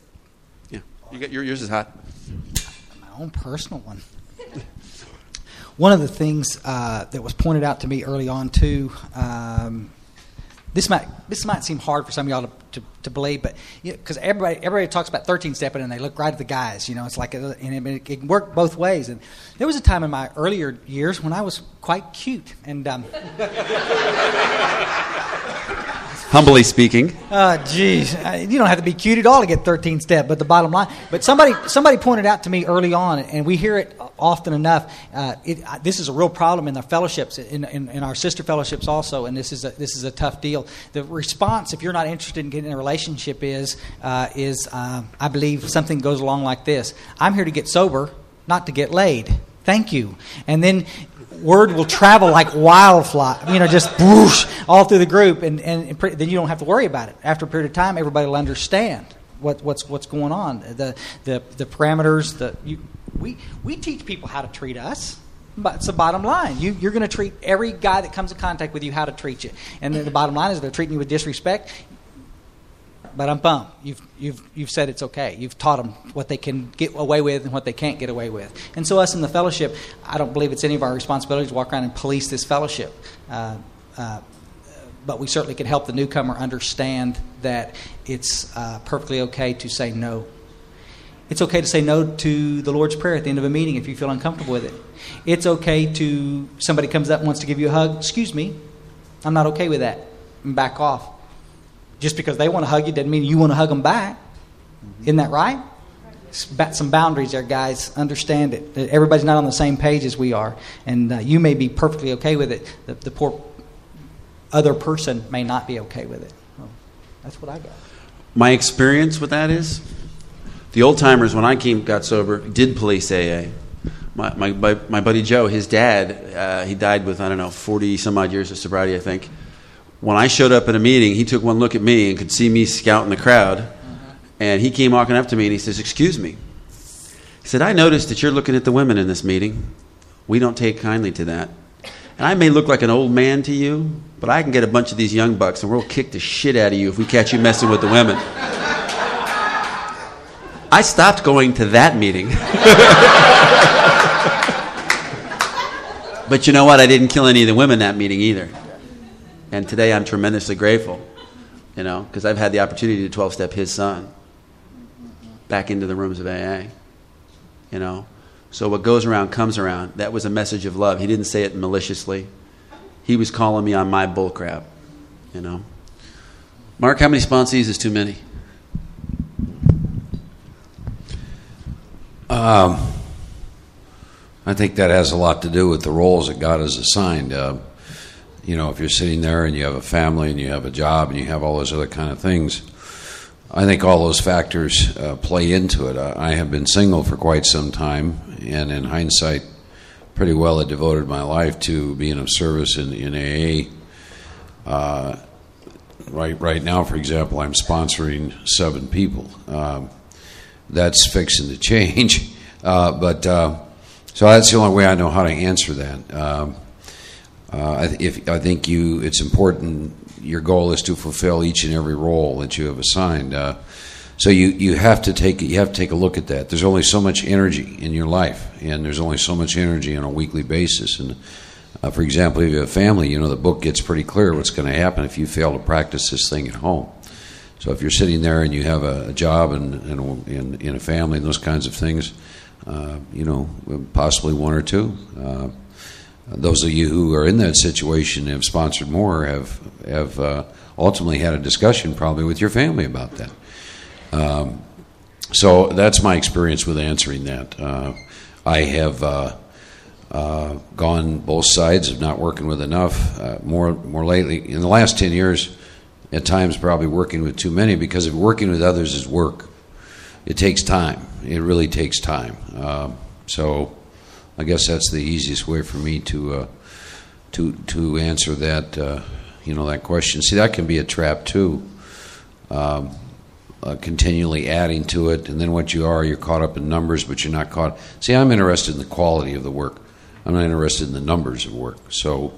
Yeah. You got, your, yours is hot. My own personal one. one of the things uh, that was pointed out to me early on too. Um, This might this might seem hard for some of y'all to, to, to believe, but because you know, everybody everybody talks about thirteen stepping and they look right at the guys, you know, it's like a, and it, it worked both ways. And there was a time in my earlier years when I was quite cute, and um, humbly speaking, oh geez, you don't have to be cute at all to get thirteen step. But the bottom line, but somebody somebody pointed out to me early on, and we hear it often enough. Uh, it, this is a real problem in the fellowships, in, in, in our sister fellowships also, and this is a, this is a tough deal. The response, if you're not interested in getting a relationship, is uh, is uh, I believe something goes along like this: I'm here to get sober, not to get laid. Thank you. And then word will travel like wildfire, you know, just whoosh, all through the group, and, and then you don't have to worry about it. After a period of time, everybody will understand what, what's what's going on, the the the parameters. The you, we we teach people how to treat us. But it's the bottom line. You, you're going to treat every guy that comes in contact with you how to treat you. And then the bottom line is if they're treating you with disrespect, but I'm bummed. You've, you've, you've said it's okay. You've taught them what they can get away with and what they can't get away with. And so us in the fellowship, I don't believe it's any of our responsibility to walk around and police this fellowship. Uh, uh, but we certainly can help the newcomer understand that it's uh, perfectly okay to say no. It's okay to say no to the Lord's Prayer at the end of a meeting if you feel uncomfortable with it. It's okay to, somebody comes up and wants to give you a hug. Excuse me, I'm not okay with that. And back off. Just because they want to hug you doesn't mean you want to hug them back. Mm-hmm. Isn't that right? Some boundaries there, guys. Understand it. Everybody's not on the same page as we are. And uh, you may be perfectly okay with it. The, the poor other person may not be okay with it. Well, that's what I got. My experience with that is, the old timers, when I came, got sober, did police A A. My my, my buddy Joe, his dad, uh, he died with, I don't know, forty some odd years of sobriety, I think. When I showed up at a meeting, he took one look at me and could see me scouting the crowd. Uh-huh. And he came walking up to me and he says, "Excuse me." He said, "I noticed that you're looking at the women in this meeting. We don't take kindly to that. And I may look like an old man to you, but I can get a bunch of these young bucks and we'll kick the shit out of you if we catch you messing with the women." I stopped going to that meeting. But you know what? I didn't kill any of the women that meeting either. And today I'm tremendously grateful, you know, because I've had the opportunity to twelve-step his son back into the rooms of A A, you know. So what goes around comes around. That was a message of love. He didn't say it maliciously. He was calling me on my bullcrap, you know. Mark, how many sponsees is too many? Um, I think that has a lot to do with the roles that God has assigned. Uh, you know, if you're sitting there and you have a family and you have a job and you have all those other kind of things, I think all those factors uh, play into it. Uh, I have been single for quite some time, and in hindsight, pretty well have devoted my life to being of service in, in A A. Uh, right, right now, for example, I'm sponsoring seven people. Um, That's fixing to change, uh, but uh, so that's the only way I know how to answer that. Um, uh, if I think you, it's important. Your goal is to fulfill each and every role that you have assigned. Uh, so you, you have to take you have to take a look at that. There's only so much energy in your life, and there's only so much energy on a weekly basis. And uh, for example, if you have a family, you know the book gets pretty clear what's going to happen if you fail to practice this thing at home. So if you're sitting there and you have a, a job and, and, and in a family and those kinds of things, uh, you know, possibly one or two. Uh, those of you who are in that situation and have sponsored more have have uh, ultimately had a discussion probably with your family about that. Um, so that's my experience with answering that. Uh, I have uh, uh, gone both sides of not working with enough. Uh, more more lately, in the last ten years. At times probably working with too many, because if working with others is work, it takes time. It really takes time. Uh, so I guess that's the easiest way for me to uh, to to answer that uh, you know that question. See, that can be a trap too. Um, uh, continually adding to it, and then what you are, you're caught up in numbers, but you're not caught. See, I'm interested in the quality of the work. I'm not interested in the numbers of work. So.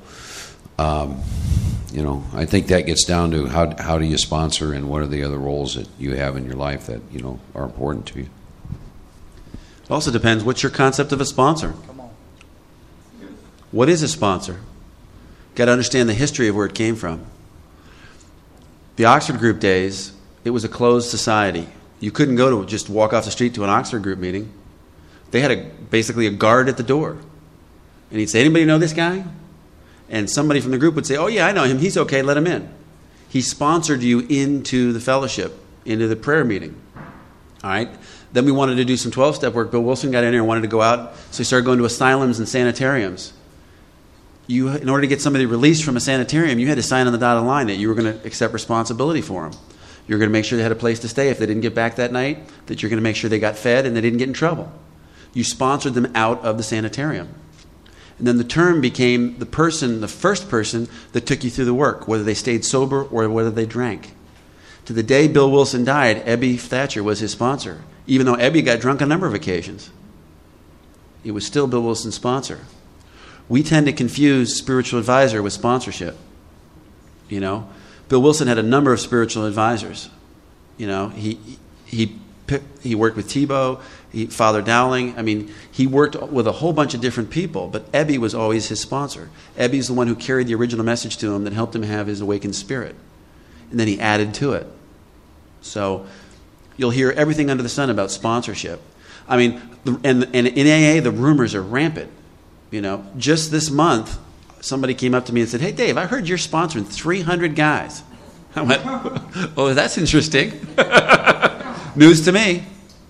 Um, You know, I think that gets down to how how do you sponsor and what are the other roles that you have in your life that, you know, are important to you. It also depends, what's your concept of a sponsor? Come on. What is a sponsor? Got to understand the history of where it came from. The Oxford Group days, it was a closed society. You couldn't go to just walk off the street to an Oxford Group meeting. They had a, basically a guard at the door. And he'd say, anybody know this guy? And somebody from the group would say, oh yeah, I know him. He's okay, let him in. He sponsored you into the fellowship, into the prayer meeting. All right? Then we wanted to do some twelve-step work. Bill Wilson got in there and wanted to go out, so he started going to asylums and sanitariums. You, in order to get somebody released from a sanitarium, you had to sign on the dotted line that you were going to accept responsibility for them. You were going to make sure they had a place to stay if they didn't get back that night, that you're going to make sure they got fed and they didn't get in trouble. You sponsored them out of the sanitarium. And then the term became the person, the first person that took you through the work, whether they stayed sober or whether they drank. To the day Bill Wilson died, Ebby Thatcher was his sponsor, even though Ebby got drunk a number of occasions. It was still Bill Wilson's sponsor. We tend to confuse spiritual advisor with sponsorship. You know, Bill Wilson had a number of spiritual advisors. You know, he he he worked with Tebow, he, Father Dowling. I mean, he worked with a whole bunch of different people, but Ebby was always his sponsor. Ebby's the one who carried the original message to him that helped him have his awakened spirit. And then he added to it. So you'll hear everything under the sun about sponsorship. I mean, and, and in A A, the rumors are rampant. You know, just this month, somebody came up to me and said, hey, Dave, I heard you're sponsoring three hundred guys. I went, oh, that's interesting. News to me.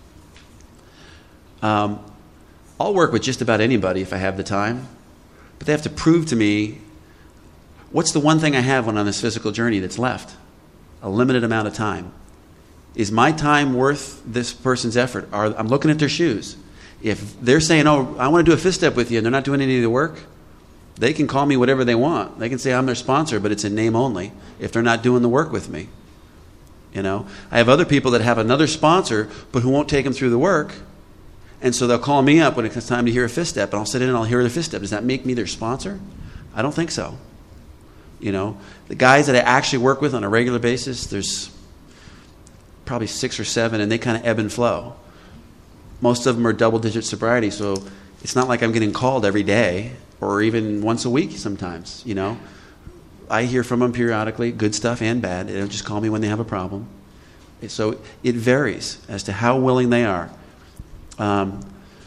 Um, I'll work with just about anybody if I have the time, but they have to prove to me, what's the one thing I have when on this physical journey that's left? A limited amount of time. Is my time worth this person's effort? Are, I'm looking at their shoes. If they're saying, oh, I want to do a fifth step with you, and they're not doing any of the work, they can call me whatever they want. They can say I'm their sponsor, but it's in name only if they're not doing the work with me. You know, I have other people that have another sponsor, but who won't take them through the work, and so they'll call me up when it's time to hear a fifth step, and I'll sit in and I'll hear the fifth step. Does that make me their sponsor? I don't think so. You know, the guys that I actually work with on a regular basis, there's probably six or seven, and they kind of ebb and flow. Most of them are double-digit sobriety, so it's not like I'm getting called every day or even once a week sometimes, you know. I hear from them periodically, good stuff and bad. They don't just call me when they have a problem. So it varies as to how willing they are. Um,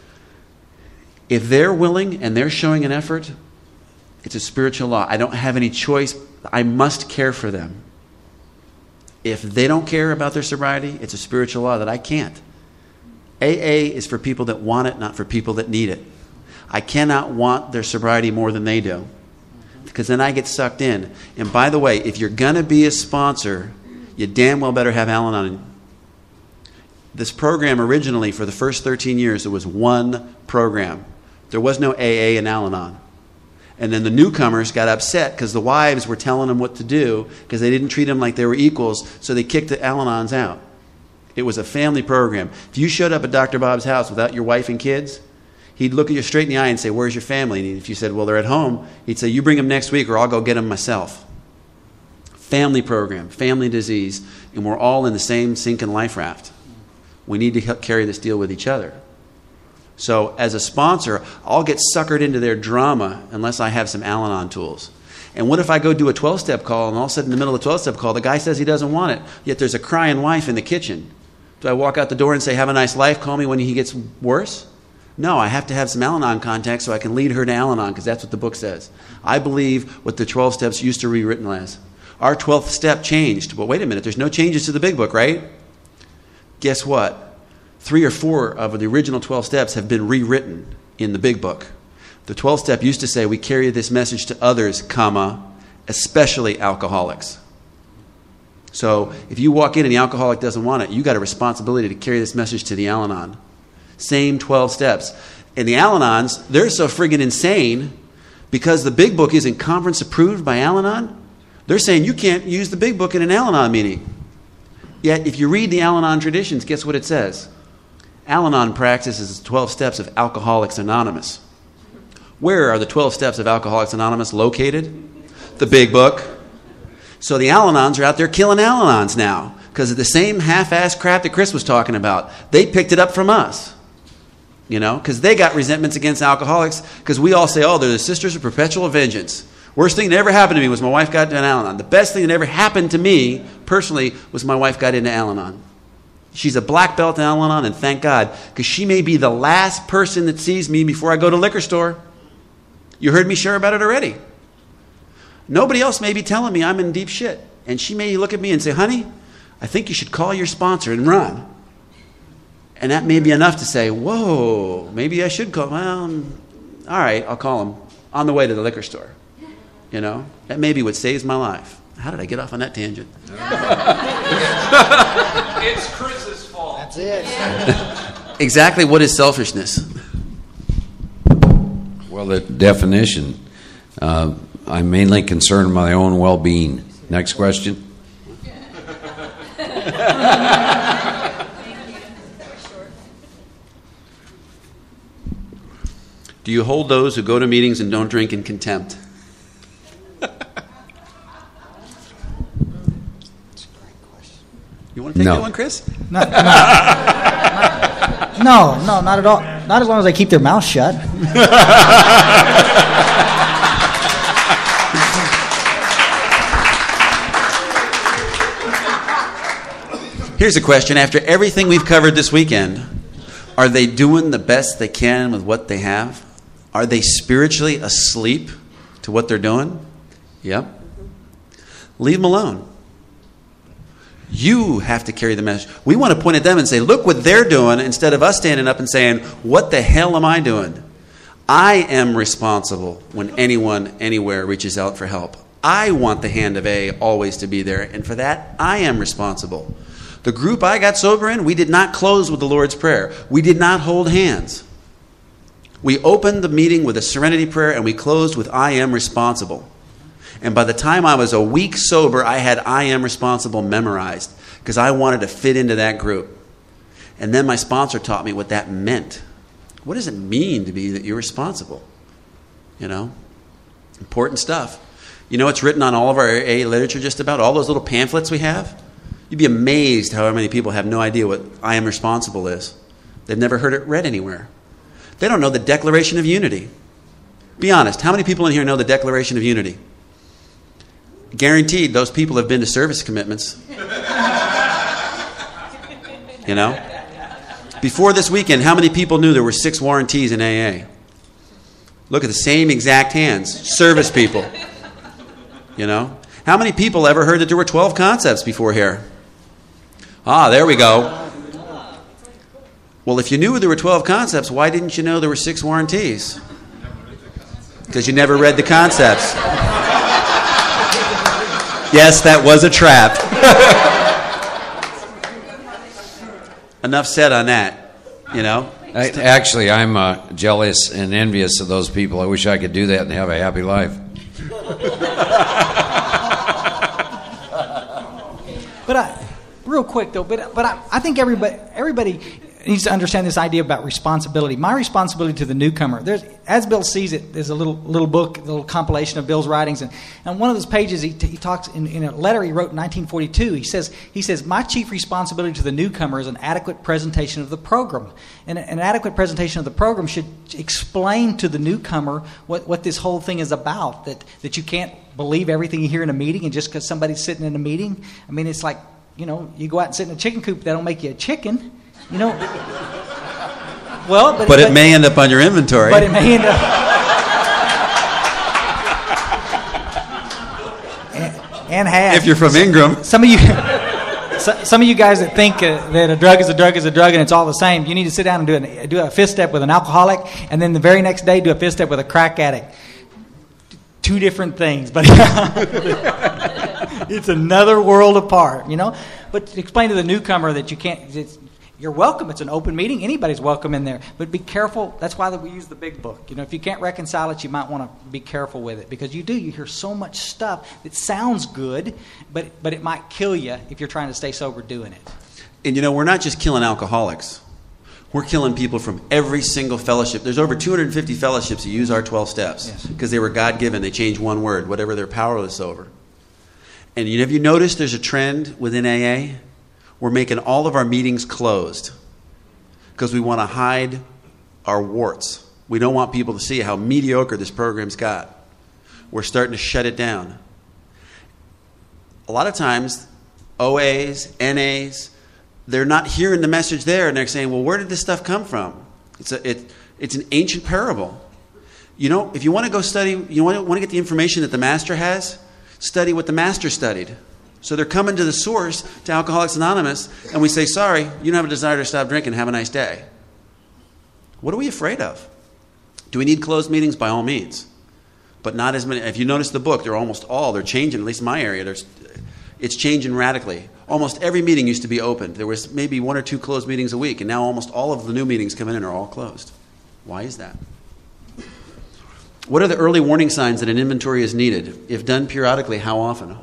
if they're willing and they're showing an effort, it's a spiritual law. I don't have any choice. I must care for them. If they don't care about their sobriety, it's a spiritual law that I can't. A A is for people that want it, not for people that need it. I cannot want their sobriety more than they do, because then I get sucked in. And by the way, if you're going to be a sponsor, you damn well better have Al-Anon. This program originally, for the first thirteen years, it was one program. There was no A A and Al-Anon. And then the newcomers got upset because the wives were telling them what to do because they didn't treat them like they were equals, so they kicked the Al-Anons out. It was a family program. If you showed up at Doctor Bob's house without your wife and kids, he'd look at you straight in the eye and say, where's your family? And if you said, well, they're at home, he'd say, you bring them next week or I'll go get them myself. Family program, family disease, and we're all in the same sinking life raft. We need to help carry this deal with each other. So as a sponsor, I'll get suckered into their drama unless I have some Al-Anon tools. And what if I go do a twelve-step call and all of a sudden in the middle of the twelve-step call, the guy says he doesn't want it, yet there's a crying wife in the kitchen? Do I walk out the door and say, have a nice life, call me when he gets worse? No, I have to have some Al-Anon contacts so I can lead her to Al-Anon, because that's what the book says. I believe what the twelve steps used to be written as. Our twelfth step changed. But wait a minute, there's no changes to the big book, right? Guess what? Three or four of the original twelve steps have been rewritten in the big book. The twelfth step used to say, we carry this message to others, comma, especially alcoholics. So if you walk in and the alcoholic doesn't want it, you got a responsibility to carry this message to the Al-Anon. Same twelve steps. And the Al-Anons, they're so friggin' insane because the big book isn't conference approved by Al-Anon. They're saying you can't use the big book in an Al-Anon meeting. Yet if you read the Al-Anon traditions, guess what it says? Al-Anon practices the twelve steps of Alcoholics Anonymous. Where are the twelve steps of Alcoholics Anonymous located? The big book. So the Al-Anons are out there killing Al-Anons now because of the same half-assed crap that Chris was talking about. They picked it up from us. You know, because they got resentments against alcoholics, because we all say, oh, they're the sisters of perpetual vengeance. Worst thing that ever happened to me was my wife got into Al-Anon. The best thing that ever happened to me, personally, was my wife got into Al-Anon. She's a black belt in Al-Anon, and thank God, because she may be the last person that sees me before I go to the liquor store. You heard me share about it already. Nobody else may be telling me I'm in deep shit. And she may look at me and say, honey, I think you should call your sponsor and run. And that may be enough to say, whoa, maybe I should call. Well, all right, I'll call him on the way to the liquor store. You know, that may be what saves my life. How did I get off on that tangent? It's Chris's fault. That's it. Exactly what is selfishness? Well, the definition, uh, I'm mainly concerned with my own well-being. Next question. Do you hold those who go to meetings and don't drink in contempt? You want to take No. that one, Chris? No, no, no, no, not at all. Not as long as they keep their mouth shut. Here's a question. After everything we've covered this weekend, are they doing the best they can with what they have? Are they spiritually asleep to what they're doing? Yep. Leave them alone. You have to carry the message. We want to point at them and say, look what they're doing, instead of us standing up and saying, what the hell am I doing? I am responsible when anyone, anywhere reaches out for help. I want the hand of A always to be there, and for that, I am responsible. The group I got sober in, we did not close with the Lord's Prayer. We did not hold hands. We opened the meeting with a serenity prayer, and we closed with I am responsible. And by the time I was a week sober, I had I am responsible memorized, because I wanted to fit into that group. And then my sponsor taught me what that meant. What does it mean to be that you're responsible? You know? Important stuff. You know, it's written on all of our A A literature just about, all those little pamphlets we have. You'd be amazed how many people have no idea what I am responsible is. They've never heard it read anywhere. They don't know the Declaration of Unity. Be honest, how many people in here know the Declaration of Unity? Guaranteed those people have been to service commitments. You know? Before this weekend, how many people knew there were six warranties in A A? Look at the same exact hands. Service people. You know? How many people ever heard that there were twelve concepts before here? Ah, there we go. Well, if you knew there were twelve concepts, why didn't you know there were six warranties? Because you never read the concepts. Yes, that was a trap. Enough said on that, you know. I, actually, I'm uh, jealous and envious of those people. I wish I could do that and have a happy life. But I, real quick though, but but I, I think everybody everybody needs to understand this idea about responsibility. My responsibility to the newcomer. There's, as Bill sees it, there's a little little book, a little compilation of Bill's writings, and on one of those pages he, he talks in, in a letter he wrote in nineteen forty-two. He says he says my chief responsibility to the newcomer is an adequate presentation of the program, and an adequate presentation of the program should explain to the newcomer what, what this whole thing is about. That that you can't believe everything you hear in a meeting, and just because somebody's sitting in a meeting, I mean, it's like, you know, you go out and sit in a chicken coop, that don't make you a chicken. You know, well, but, but it but, may end up on your inventory. But it may end up. and, and has. If you're from Ingram, some of you, some of you guys that think uh, that a drug is a drug is a drug and it's all the same, you need to sit down and do a do a fifth step with an alcoholic, and then the very next day do a fifth step with a crack addict. Two different things, but it's another world apart, you know. But explain to the newcomer that you can't. It's, You're welcome. It's an open meeting. Anybody's welcome in there. But be careful. That's why we use the big book. You know, if you can't reconcile it, you might want to be careful with it. Because you do. You hear so much stuff that sounds good, but but it might kill you if you're trying to stay sober doing it. And, you know, we're not just killing alcoholics. We're killing people from every single fellowship. There's over two hundred fifty fellowships that use our twelve steps. Yes. Because they were God-given. They change one word, whatever they're powerless over. And you know, have you noticed there's a trend within A A? We're making all of our meetings closed because we want to hide our warts. We don't want people to see how mediocre this program's got. We're starting to shut it down. A lot of times, O As, N As, they're not hearing the message there, and they're saying, well, where did this stuff come from? It's a, it, it's an ancient parable. You know, if you want to go study, you want to, want to get the information that the master has, study what the master studied. So they're coming to the source, to Alcoholics Anonymous, and we say, sorry, you don't have a desire to stop drinking. Have a nice day. What are we afraid of? Do we need closed meetings? By all means. But not as many. If you notice the book, they're almost all, they're changing, at least in my area, there's, it's changing radically. Almost every meeting used to be open. There was maybe one or two closed meetings a week, and now almost all of the new meetings coming in are all closed. Why is that? What are the early warning signs that an inventory is needed? If done periodically, how often?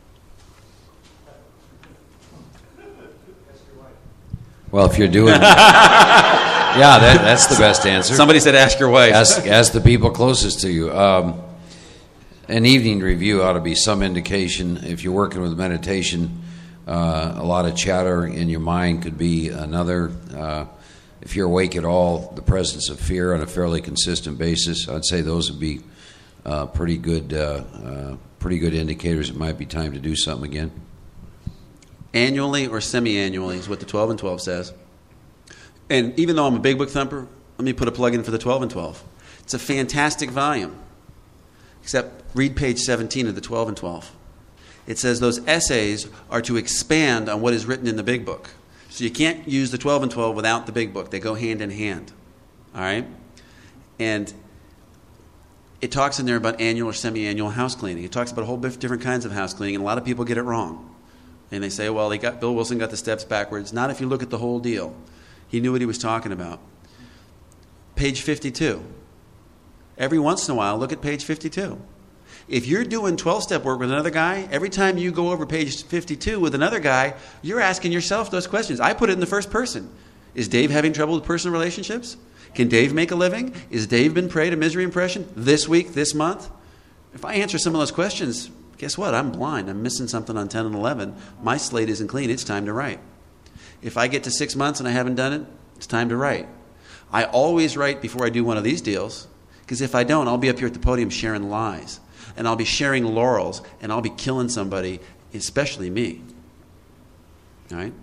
Well, if you're doing... yeah, that, that's the best answer. Somebody said ask your wife. Ask, ask the people closest to you. Um, an evening review ought to be some indication. If you're working with meditation, uh, a lot of chatter in your mind could be another. Uh, if you're awake at all, the presence of fear on a fairly consistent basis, I'd say those would be uh, pretty good, uh, uh, pretty good indicators. It might be time to do something again. Annually or semi-annually is what the twelve and twelve says. And even though I'm a big book thumper, let me put a plug in for the twelve and twelve. It's a fantastic volume. Except read page seventeen of the twelve and twelve. It says those essays are to expand on what is written in the big book. So you can't use the twelve and twelve without the big book. They go hand in hand. All right? And it talks in there about annual or semi-annual house cleaning. It talks about a whole bit different kinds of house cleaning, and a lot of people get it wrong. And they say, well, they got Bill Wilson got the steps backwards. Not if you look at the whole deal. He knew what he was talking about. Page fifty-two. Every once in a while, look at page fifty-two. If you're doing twelve-step work with another guy, every time you go over page fifty-two with another guy, you're asking yourself those questions. I put it in the first person. Is Dave having trouble with personal relationships? Can Dave make a living? Is Dave been prey to misery impression this week, this month? If I answer some of those questions, guess what? I'm blind. I'm missing something on ten and eleven. My slate isn't clean. It's time to write. If I get to six months and I haven't done it, it's time to write. I always write before I do one of these deals, because if I don't, I'll be up here at the podium sharing lies. And I'll be sharing laurels, and I'll be killing somebody, especially me. All right?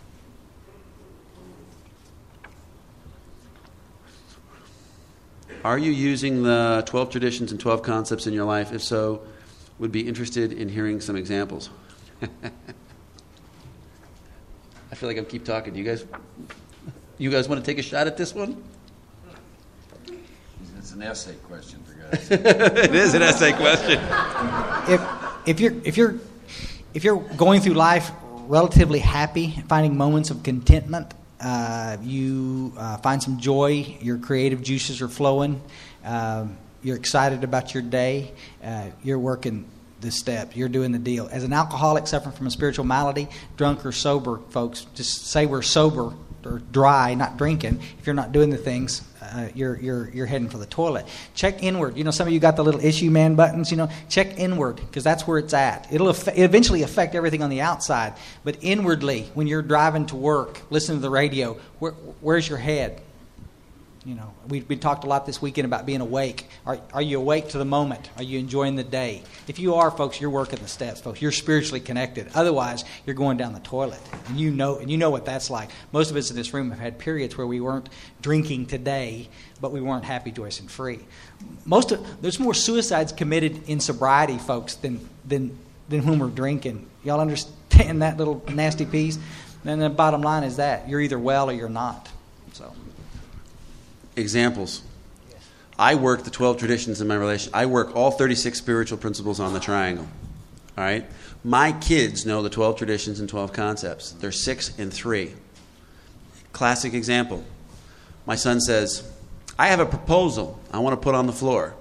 Are you using the twelve traditions and twelve concepts in your life? If so, would be interested in hearing some examples. I feel like I keep talking. Do you guys, you guys want to take a shot at this one? It's an essay question for guys. It is an essay question. If if you're if you're if you're going through life relatively happy, finding moments of contentment, uh, you uh, find some joy. Your creative juices are flowing. Um, you're excited about your day. Uh, you're working the step. You're doing the deal. As an alcoholic suffering from a spiritual malady, drunk or sober, folks, just say we're sober or dry, not drinking. If you're not doing the things, uh, you're you're you're heading for the toilet. Check inward. You know, some of you got the little issue man buttons. You know, check inward because that's where it's at. It'll aff- eventually affect everything on the outside, but inwardly, when you're driving to work, listening to the radio, where, where's your head? You know, we we talked a lot this weekend about being awake. Are are you awake to the moment? Are you enjoying the day? If you are, folks, you're working the steps, folks. You're spiritually connected. Otherwise, you're going down the toilet, and you know and you know what that's like. Most of us in this room have had periods where we weren't drinking today, but we weren't happy, joyous, and free. Most of there's more suicides committed in sobriety, folks, than than than when we're drinking. Y'all understand that little nasty piece? And the bottom line is that you're either well or you're not. So. Examples. Yes. I work the twelve traditions in my relation. I work all thirty-six spiritual principles on the triangle. All right? My kids know the twelve traditions and twelve concepts. They're six and three. Classic example. My son says, I have a proposal I want to put on the floor.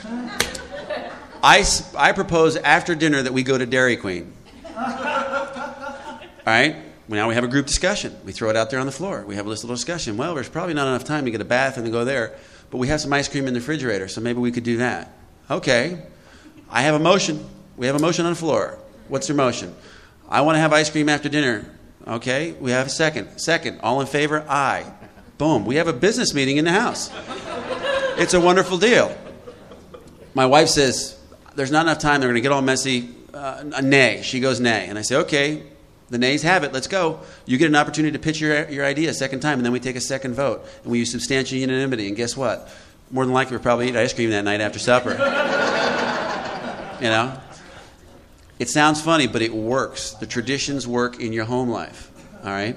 I, I propose after dinner that we go to Dairy Queen. All right? Now we have a group discussion. We throw it out there on the floor. We have this little discussion. Well, there's probably not enough time to get a bath and to go there, but we have some ice cream in the refrigerator, so maybe we could do that. Okay. I have a motion. We have a motion on the floor. What's your motion? I want to have ice cream after dinner. Okay. We have a second. Second. All in favor? Aye. Boom. We have a business meeting in the house. It's a wonderful deal. My wife says, there's not enough time. They're going to get all messy. Uh, a nay. She goes, nay. And I say, okay, the nays have it. Let's go. You get an opportunity to pitch your, your idea a second time, and then we take a second vote. And we use substantial unanimity. And guess what? More than likely, we'll probably eat ice cream that night after supper. You know? It sounds funny, but it works. The traditions work in your home life. All right?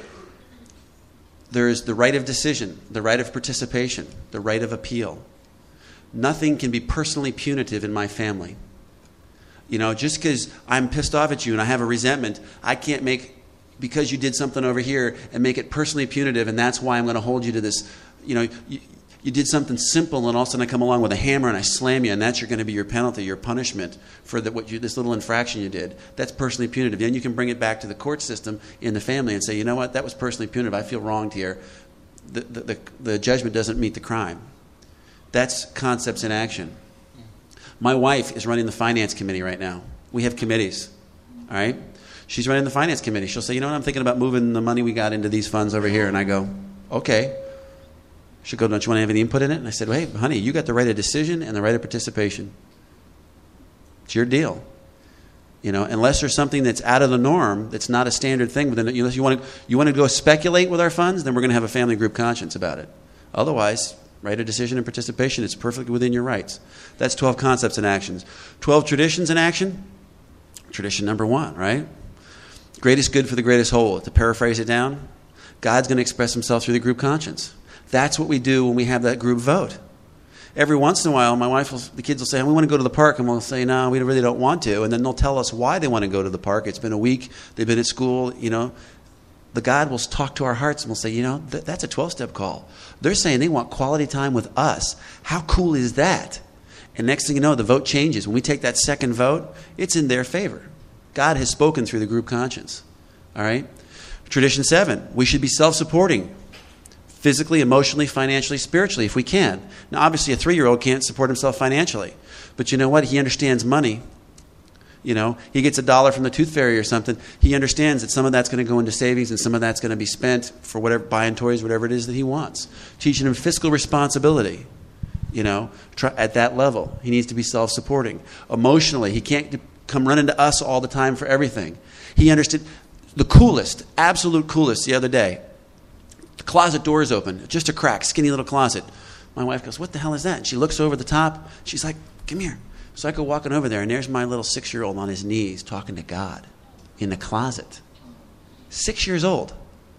There is the right of decision, the right of participation, the right of appeal. Nothing can be personally punitive in my family. You know, just because I'm pissed off at you and I have a resentment, I can't make, because you did something over here, and make it personally punitive, and that's why I'm going to hold you to this. You know, you, you did something simple, and all of a sudden I come along with a hammer and I slam you, and that's going to be your penalty, your punishment for the, what you, this little infraction you did. That's personally punitive. Then you can bring it back to the court system in the family and say, you know what, that was personally punitive. I feel wronged here. The, the, the, the judgment doesn't meet the crime. That's concepts in action. My wife is running the finance committee right now. We have committees, all right? She's running the finance committee. She'll say, you know what, I'm thinking about moving the money we got into these funds over here. And I go, okay. She'll go, don't you want to have any input in it? And I said, well, hey, honey, you got the right of decision and the right of participation. It's your deal. You know, unless there's something that's out of the norm, that's not a standard thing, but then unless you want to, you want to go speculate with our funds, then we're going to have a family group conscience about it. Otherwise, right of decision and participation, it's perfectly within your rights. That's twelve concepts and actions. twelve traditions in action. Tradition number one, right? Greatest good for the greatest whole. To paraphrase it down, God's going to express himself through the group conscience. That's what we do when we have that group vote. Every once in a while, my wife will, the kids will say, we want to go to the park, and we'll say, no, we really don't want to. And then they'll tell us why they want to go to the park. It's been a week. They've been at school, you know. The God will talk to our hearts and we'll say, you know, th- that's a twelve-step call. They're saying they want quality time with us. How cool is that? And next thing you know, the vote changes. When we take that second vote, it's in their favor. God has spoken through the group conscience. All right? Tradition seven, we should be self-supporting. Physically, emotionally, financially, spiritually, if we can. Now, obviously, a three-year-old can't support himself financially. But you know what? He understands money. You know, he gets a dollar from the tooth fairy or something. He understands that some of that's going to go into savings and some of that's going to be spent for whatever, buying toys, whatever it is that he wants. Teaching him fiscal responsibility, you know, try, at that level. He needs to be self-supporting. Emotionally, he can't come running to us all the time for everything. He understood the coolest, absolute coolest the other day. The closet door is open, just a crack, skinny little closet. My wife goes, what the hell is that? And she looks over the top. She's like, come here. So I go walking over there, and there's my little six-year-old on his knees talking to God in the closet. Six years old.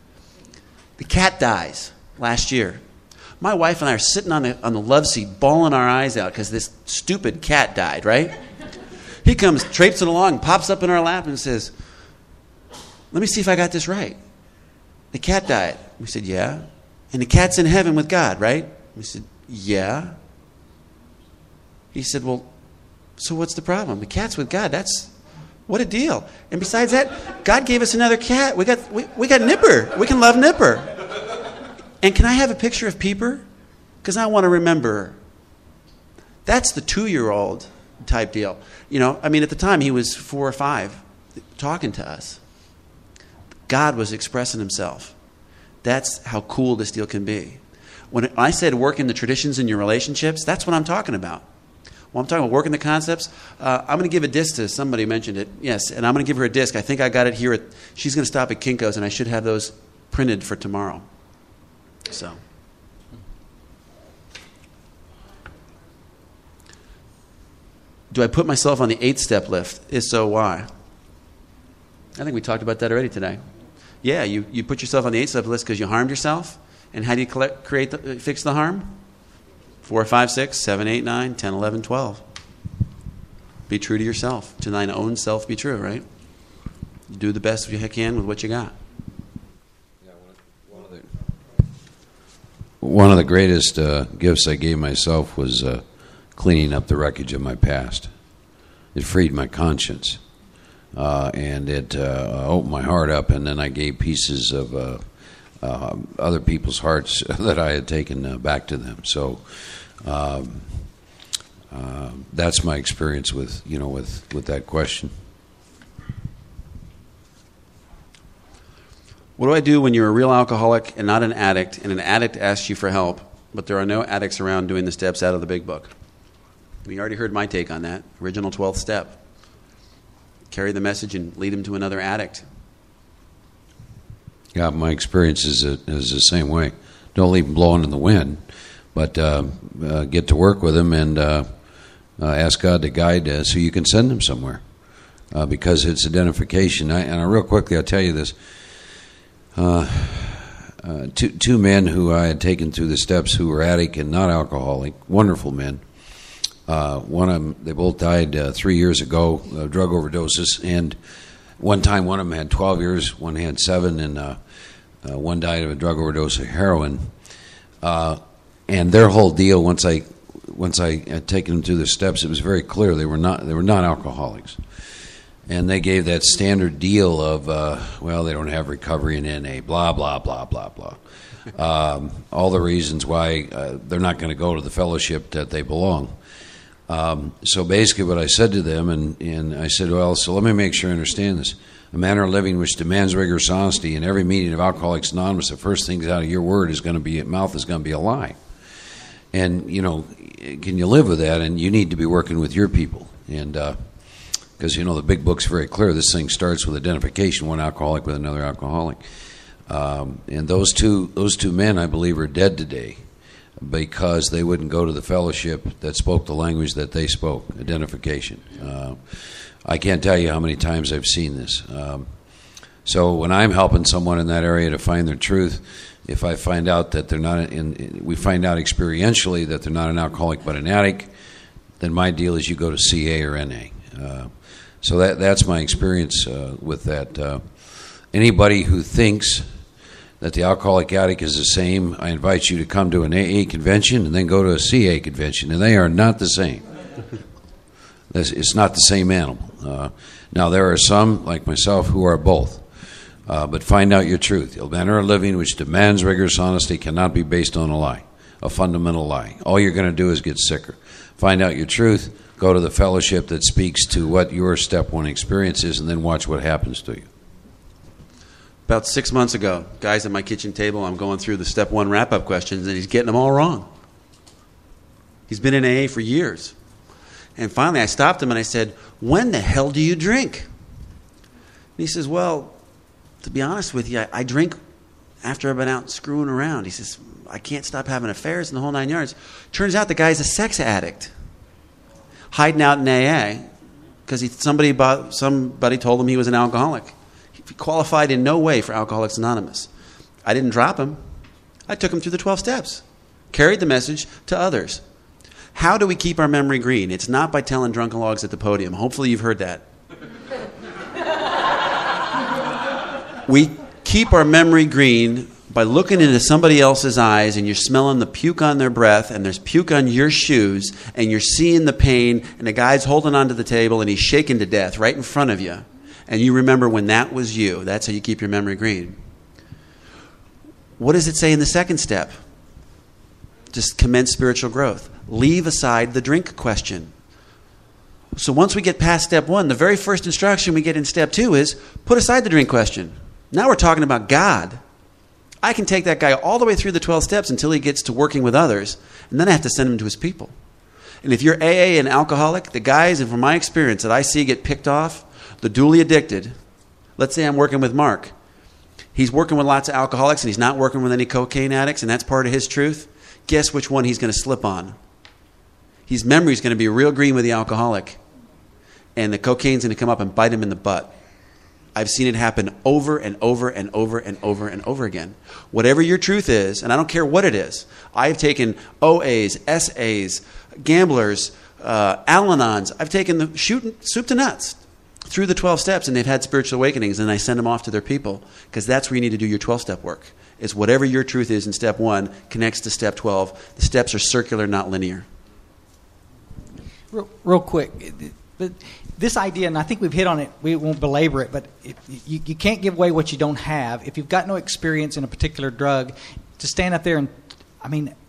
The cat dies last year. My wife and I are sitting on the, on the love seat, bawling our eyes out because this stupid cat died, right? He comes traipsing along, pops up in our lap and says, let me see if I got this right. The cat died. We said, yeah. And the cat's in heaven with God, right? We said, yeah. He said, well, so what's the problem? The cat's with God. That's, what a deal. And besides that, God gave us another cat. We got we, we got Nipper. We can love Nipper. And can I have a picture of Peeper? Because I want to remember her. That's the two-year-old type deal. You know, I mean, at the time, he was four or five talking to us. God was expressing himself. That's how cool this deal can be. When I said work in the traditions in your relationships, that's what I'm talking about. Well, I'm talking about working the concepts. Uh, I'm going to give a disc to somebody mentioned it. Yes, and I'm going to give her a disc. I think I got it here. At, she's going to stop at Kinko's, and I should have those printed for tomorrow. So, do I put myself on the eight-step list? If so, why? I think we talked about that already today. Yeah, you, you put yourself on the eight-step list because you harmed yourself. And how do you collect, create the, fix the harm? Four, five, six, seven, eight, nine, ten, eleven, twelve. Be true to yourself. To thine own self be true, right? You do the best you can with what you got. Yeah, one of the, one of the greatest uh, gifts I gave myself was uh, cleaning up the wreckage of my past. It freed my conscience. Uh, and it uh, opened my heart up, and then I gave pieces of uh, uh, other people's hearts that I had taken uh, back to them. So um, uh, that's my experience with you know with, with that question. What do I do when you're a real alcoholic and not an addict, and an addict asks you for help, but there are no addicts around doing the steps out of the big book? We already heard my take on that. Original twelfth step. Carry the message and lead him to another addict. Yeah, my experience is, uh, is the same way. Don't leave them blowing in the wind, but uh, uh, get to work with them and uh, uh, ask God to guide uh, so you can send them somewhere. Uh, because it's identification. I, and I, real quickly, I'll tell you this. Uh, uh, two, two men who I had taken through the steps who were addict and not alcoholic, wonderful men. Uh, one of them, they both died uh, three years ago of drug overdoses. And one time, one of them had twelve years, one had seven, and uh, uh, one died of a drug overdose of heroin. Uh, and their whole deal, once I once I had taken them through the steps, it was very clear they were not they were not alcoholics. And they gave that standard deal of, uh, well, they don't have recovery in N A, blah, blah, blah, blah, blah. Um, all the reasons why uh, they're not going to go to the fellowship that they belong. Um, so basically what I said to them, and, and I said, well, so let me make sure I understand this. A manner of living which demands rigorous honesty. In every meeting of Alcoholics Anonymous, the first things out of your word is going to be, mouth is going to be a lie. And, you know, can you live with that? And you need to be working with your people. And, uh, because, you know, the big book's very clear. This thing starts with identification, one alcoholic with another alcoholic. Um, and those two those two men, I believe, are dead today because they wouldn't go to the fellowship that spoke the language that they spoke, identification. Uh, I can't tell you how many times I've seen this. Um, so when I'm helping someone in that area to find their truth, if I find out that they're not in, in we find out experientially that they're not an alcoholic but an addict, then my deal is you go to C A or N A. Uh, So that that's my experience uh, with that. Uh, anybody who thinks that the alcoholic addict is the same, I invite you to come to an A A convention and then go to a C A convention, and they are not the same. It's not the same animal. Uh, now, there are some, like myself, who are both. Uh, but find out your truth. The manner of living which demands rigorous honesty cannot be based on a lie, a fundamental lie. All you're going to do is get sicker. Find out your truth. Go to the fellowship that speaks to what your step one experience is, and then watch what happens to you. About six months ago, guys at my kitchen table, I'm going through the step one wrap-up questions, and he's getting them all wrong. He's been in A A for years. And finally, I stopped him and I said, when the hell do you drink? And he says, well, to be honest with you, I, I drink after I've been out screwing around. He says, I can't stop having affairs in the whole nine yards. Turns out the guy's a sex addict. Hiding out in A A because somebody bought, somebody told him he was an alcoholic. He qualified in no way for Alcoholics Anonymous. I didn't drop him. I took him through the twelve steps, carried the message to others. How do we keep our memory green? It's not by telling drunken logs at the podium. Hopefully you've heard that. We keep our memory green by looking into somebody else's eyes, and you're smelling the puke on their breath, and there's puke on your shoes, and you're seeing the pain, and the guy's holding onto the table, and he's shaken to death right in front of you. And you remember when that was you. That's how you keep your memory green. What does it say in the second step? Just commence spiritual growth. Leave aside the drink question. So once we get past step one, the very first instruction we get in step two is put aside the drink question. Now we're talking about God. I can take that guy all the way through the twelve steps until he gets to working with others, and then I have to send him to his people. And if you're A A and alcoholic, the guys, and from my experience that I see get picked off, the dually addicted, let's say I'm working with Mark. He's working with lots of alcoholics, and he's not working with any cocaine addicts, and that's part of his truth. Guess which one he's going to slip on? His memory is going to be real green with the alcoholic, and the cocaine's going to come up and bite him in the butt. I've seen it happen over and over and over and over and over again. Whatever your truth is, and I don't care what it is, I've taken O As, S As, gamblers, uh, Al-Anons. I've taken the shooting soup to nuts through the twelve steps, and they've had spiritual awakenings, and I send them off to their people, because that's where you need to do your twelve-step work. Is whatever your truth is in step one connects to step twelve. The steps are circular, not linear. Real, real quick, but this idea, and I think we've hit on it, we won't belabor it, but it, you, you can't give away what you don't have. If you've got no experience in a particular drug, to stand up there and, I mean,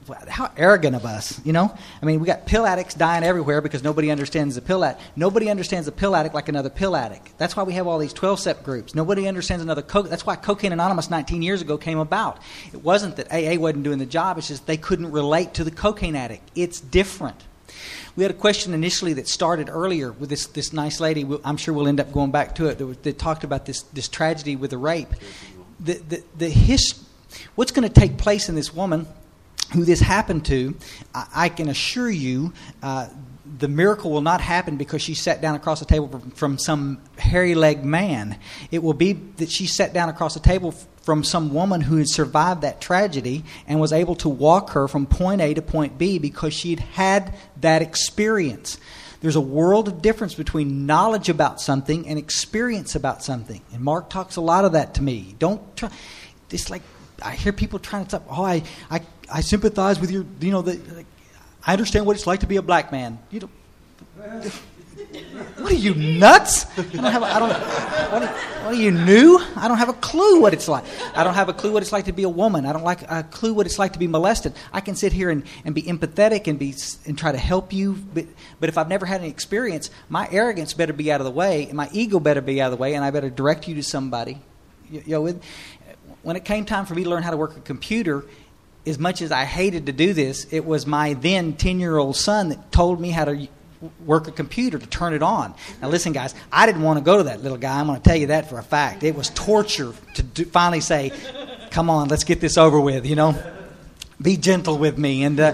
how arrogant of us, you know? I mean, we got pill addicts dying everywhere because nobody understands the pill addict. Nobody understands the pill addict like another pill addict. That's why we have all these twelve-step groups. Nobody understands another coke. That's why Cocaine Anonymous nineteen years ago came about. It wasn't that A A wasn't doing the job. It's just they couldn't relate to the cocaine addict. It's different. We had a question initially that started earlier with this, this nice lady. I'm sure we'll end up going back to it. That, that talked about this, this tragedy with the rape. The, the, the his, what's going to take place in this woman who this happened to, I, I can assure you uh, the miracle will not happen because she sat down across the table from, from some hairy-legged man. It will be that she sat down across the table from some woman who had survived that tragedy and was able to walk her from point A to point B because she'd had that experience. There's a world of difference between knowledge about something and experience about something. And Mark talks a lot of that to me. Don't try. It's like I hear people trying to talk, oh, I, I, I sympathize with your, you know, the, like, I understand what it's like to be a black man. You don't. What are you, nuts? I don't have. A, I don't. What are, what are you new? I don't have a clue what it's like. I don't have a clue what it's like to be a woman. I don't like a clue what it's like to be molested. I can sit here and, and be empathetic and be and try to help you, but but if I've never had any experience, my arrogance better be out of the way, and my ego better be out of the way, and I better direct you to somebody. You, you know, with, when it came time for me to learn how to work a computer, as much as I hated to do this, it was my then ten-year-old son that told me how to work a computer, to turn it on. Now listen, guys, I didn't want to go to that little guy. I'm going to tell you that for a fact. It was torture to do, finally say, come on, let's get this over with, you know. Be gentle with me. And uh,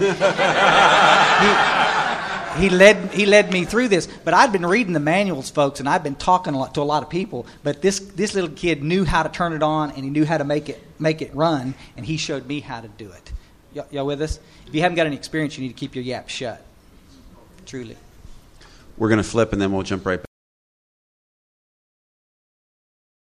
he, he led he led me through this. But I'd been reading the manuals, folks, and I'd been talking a lot, to a lot of people. But this this little kid knew how to turn it on, and he knew how to make it make it run, and he showed me how to do it. Y- y'all with us? If you haven't got any experience, you need to keep your yap shut. Truly. We're going to flip, and then we'll jump right back.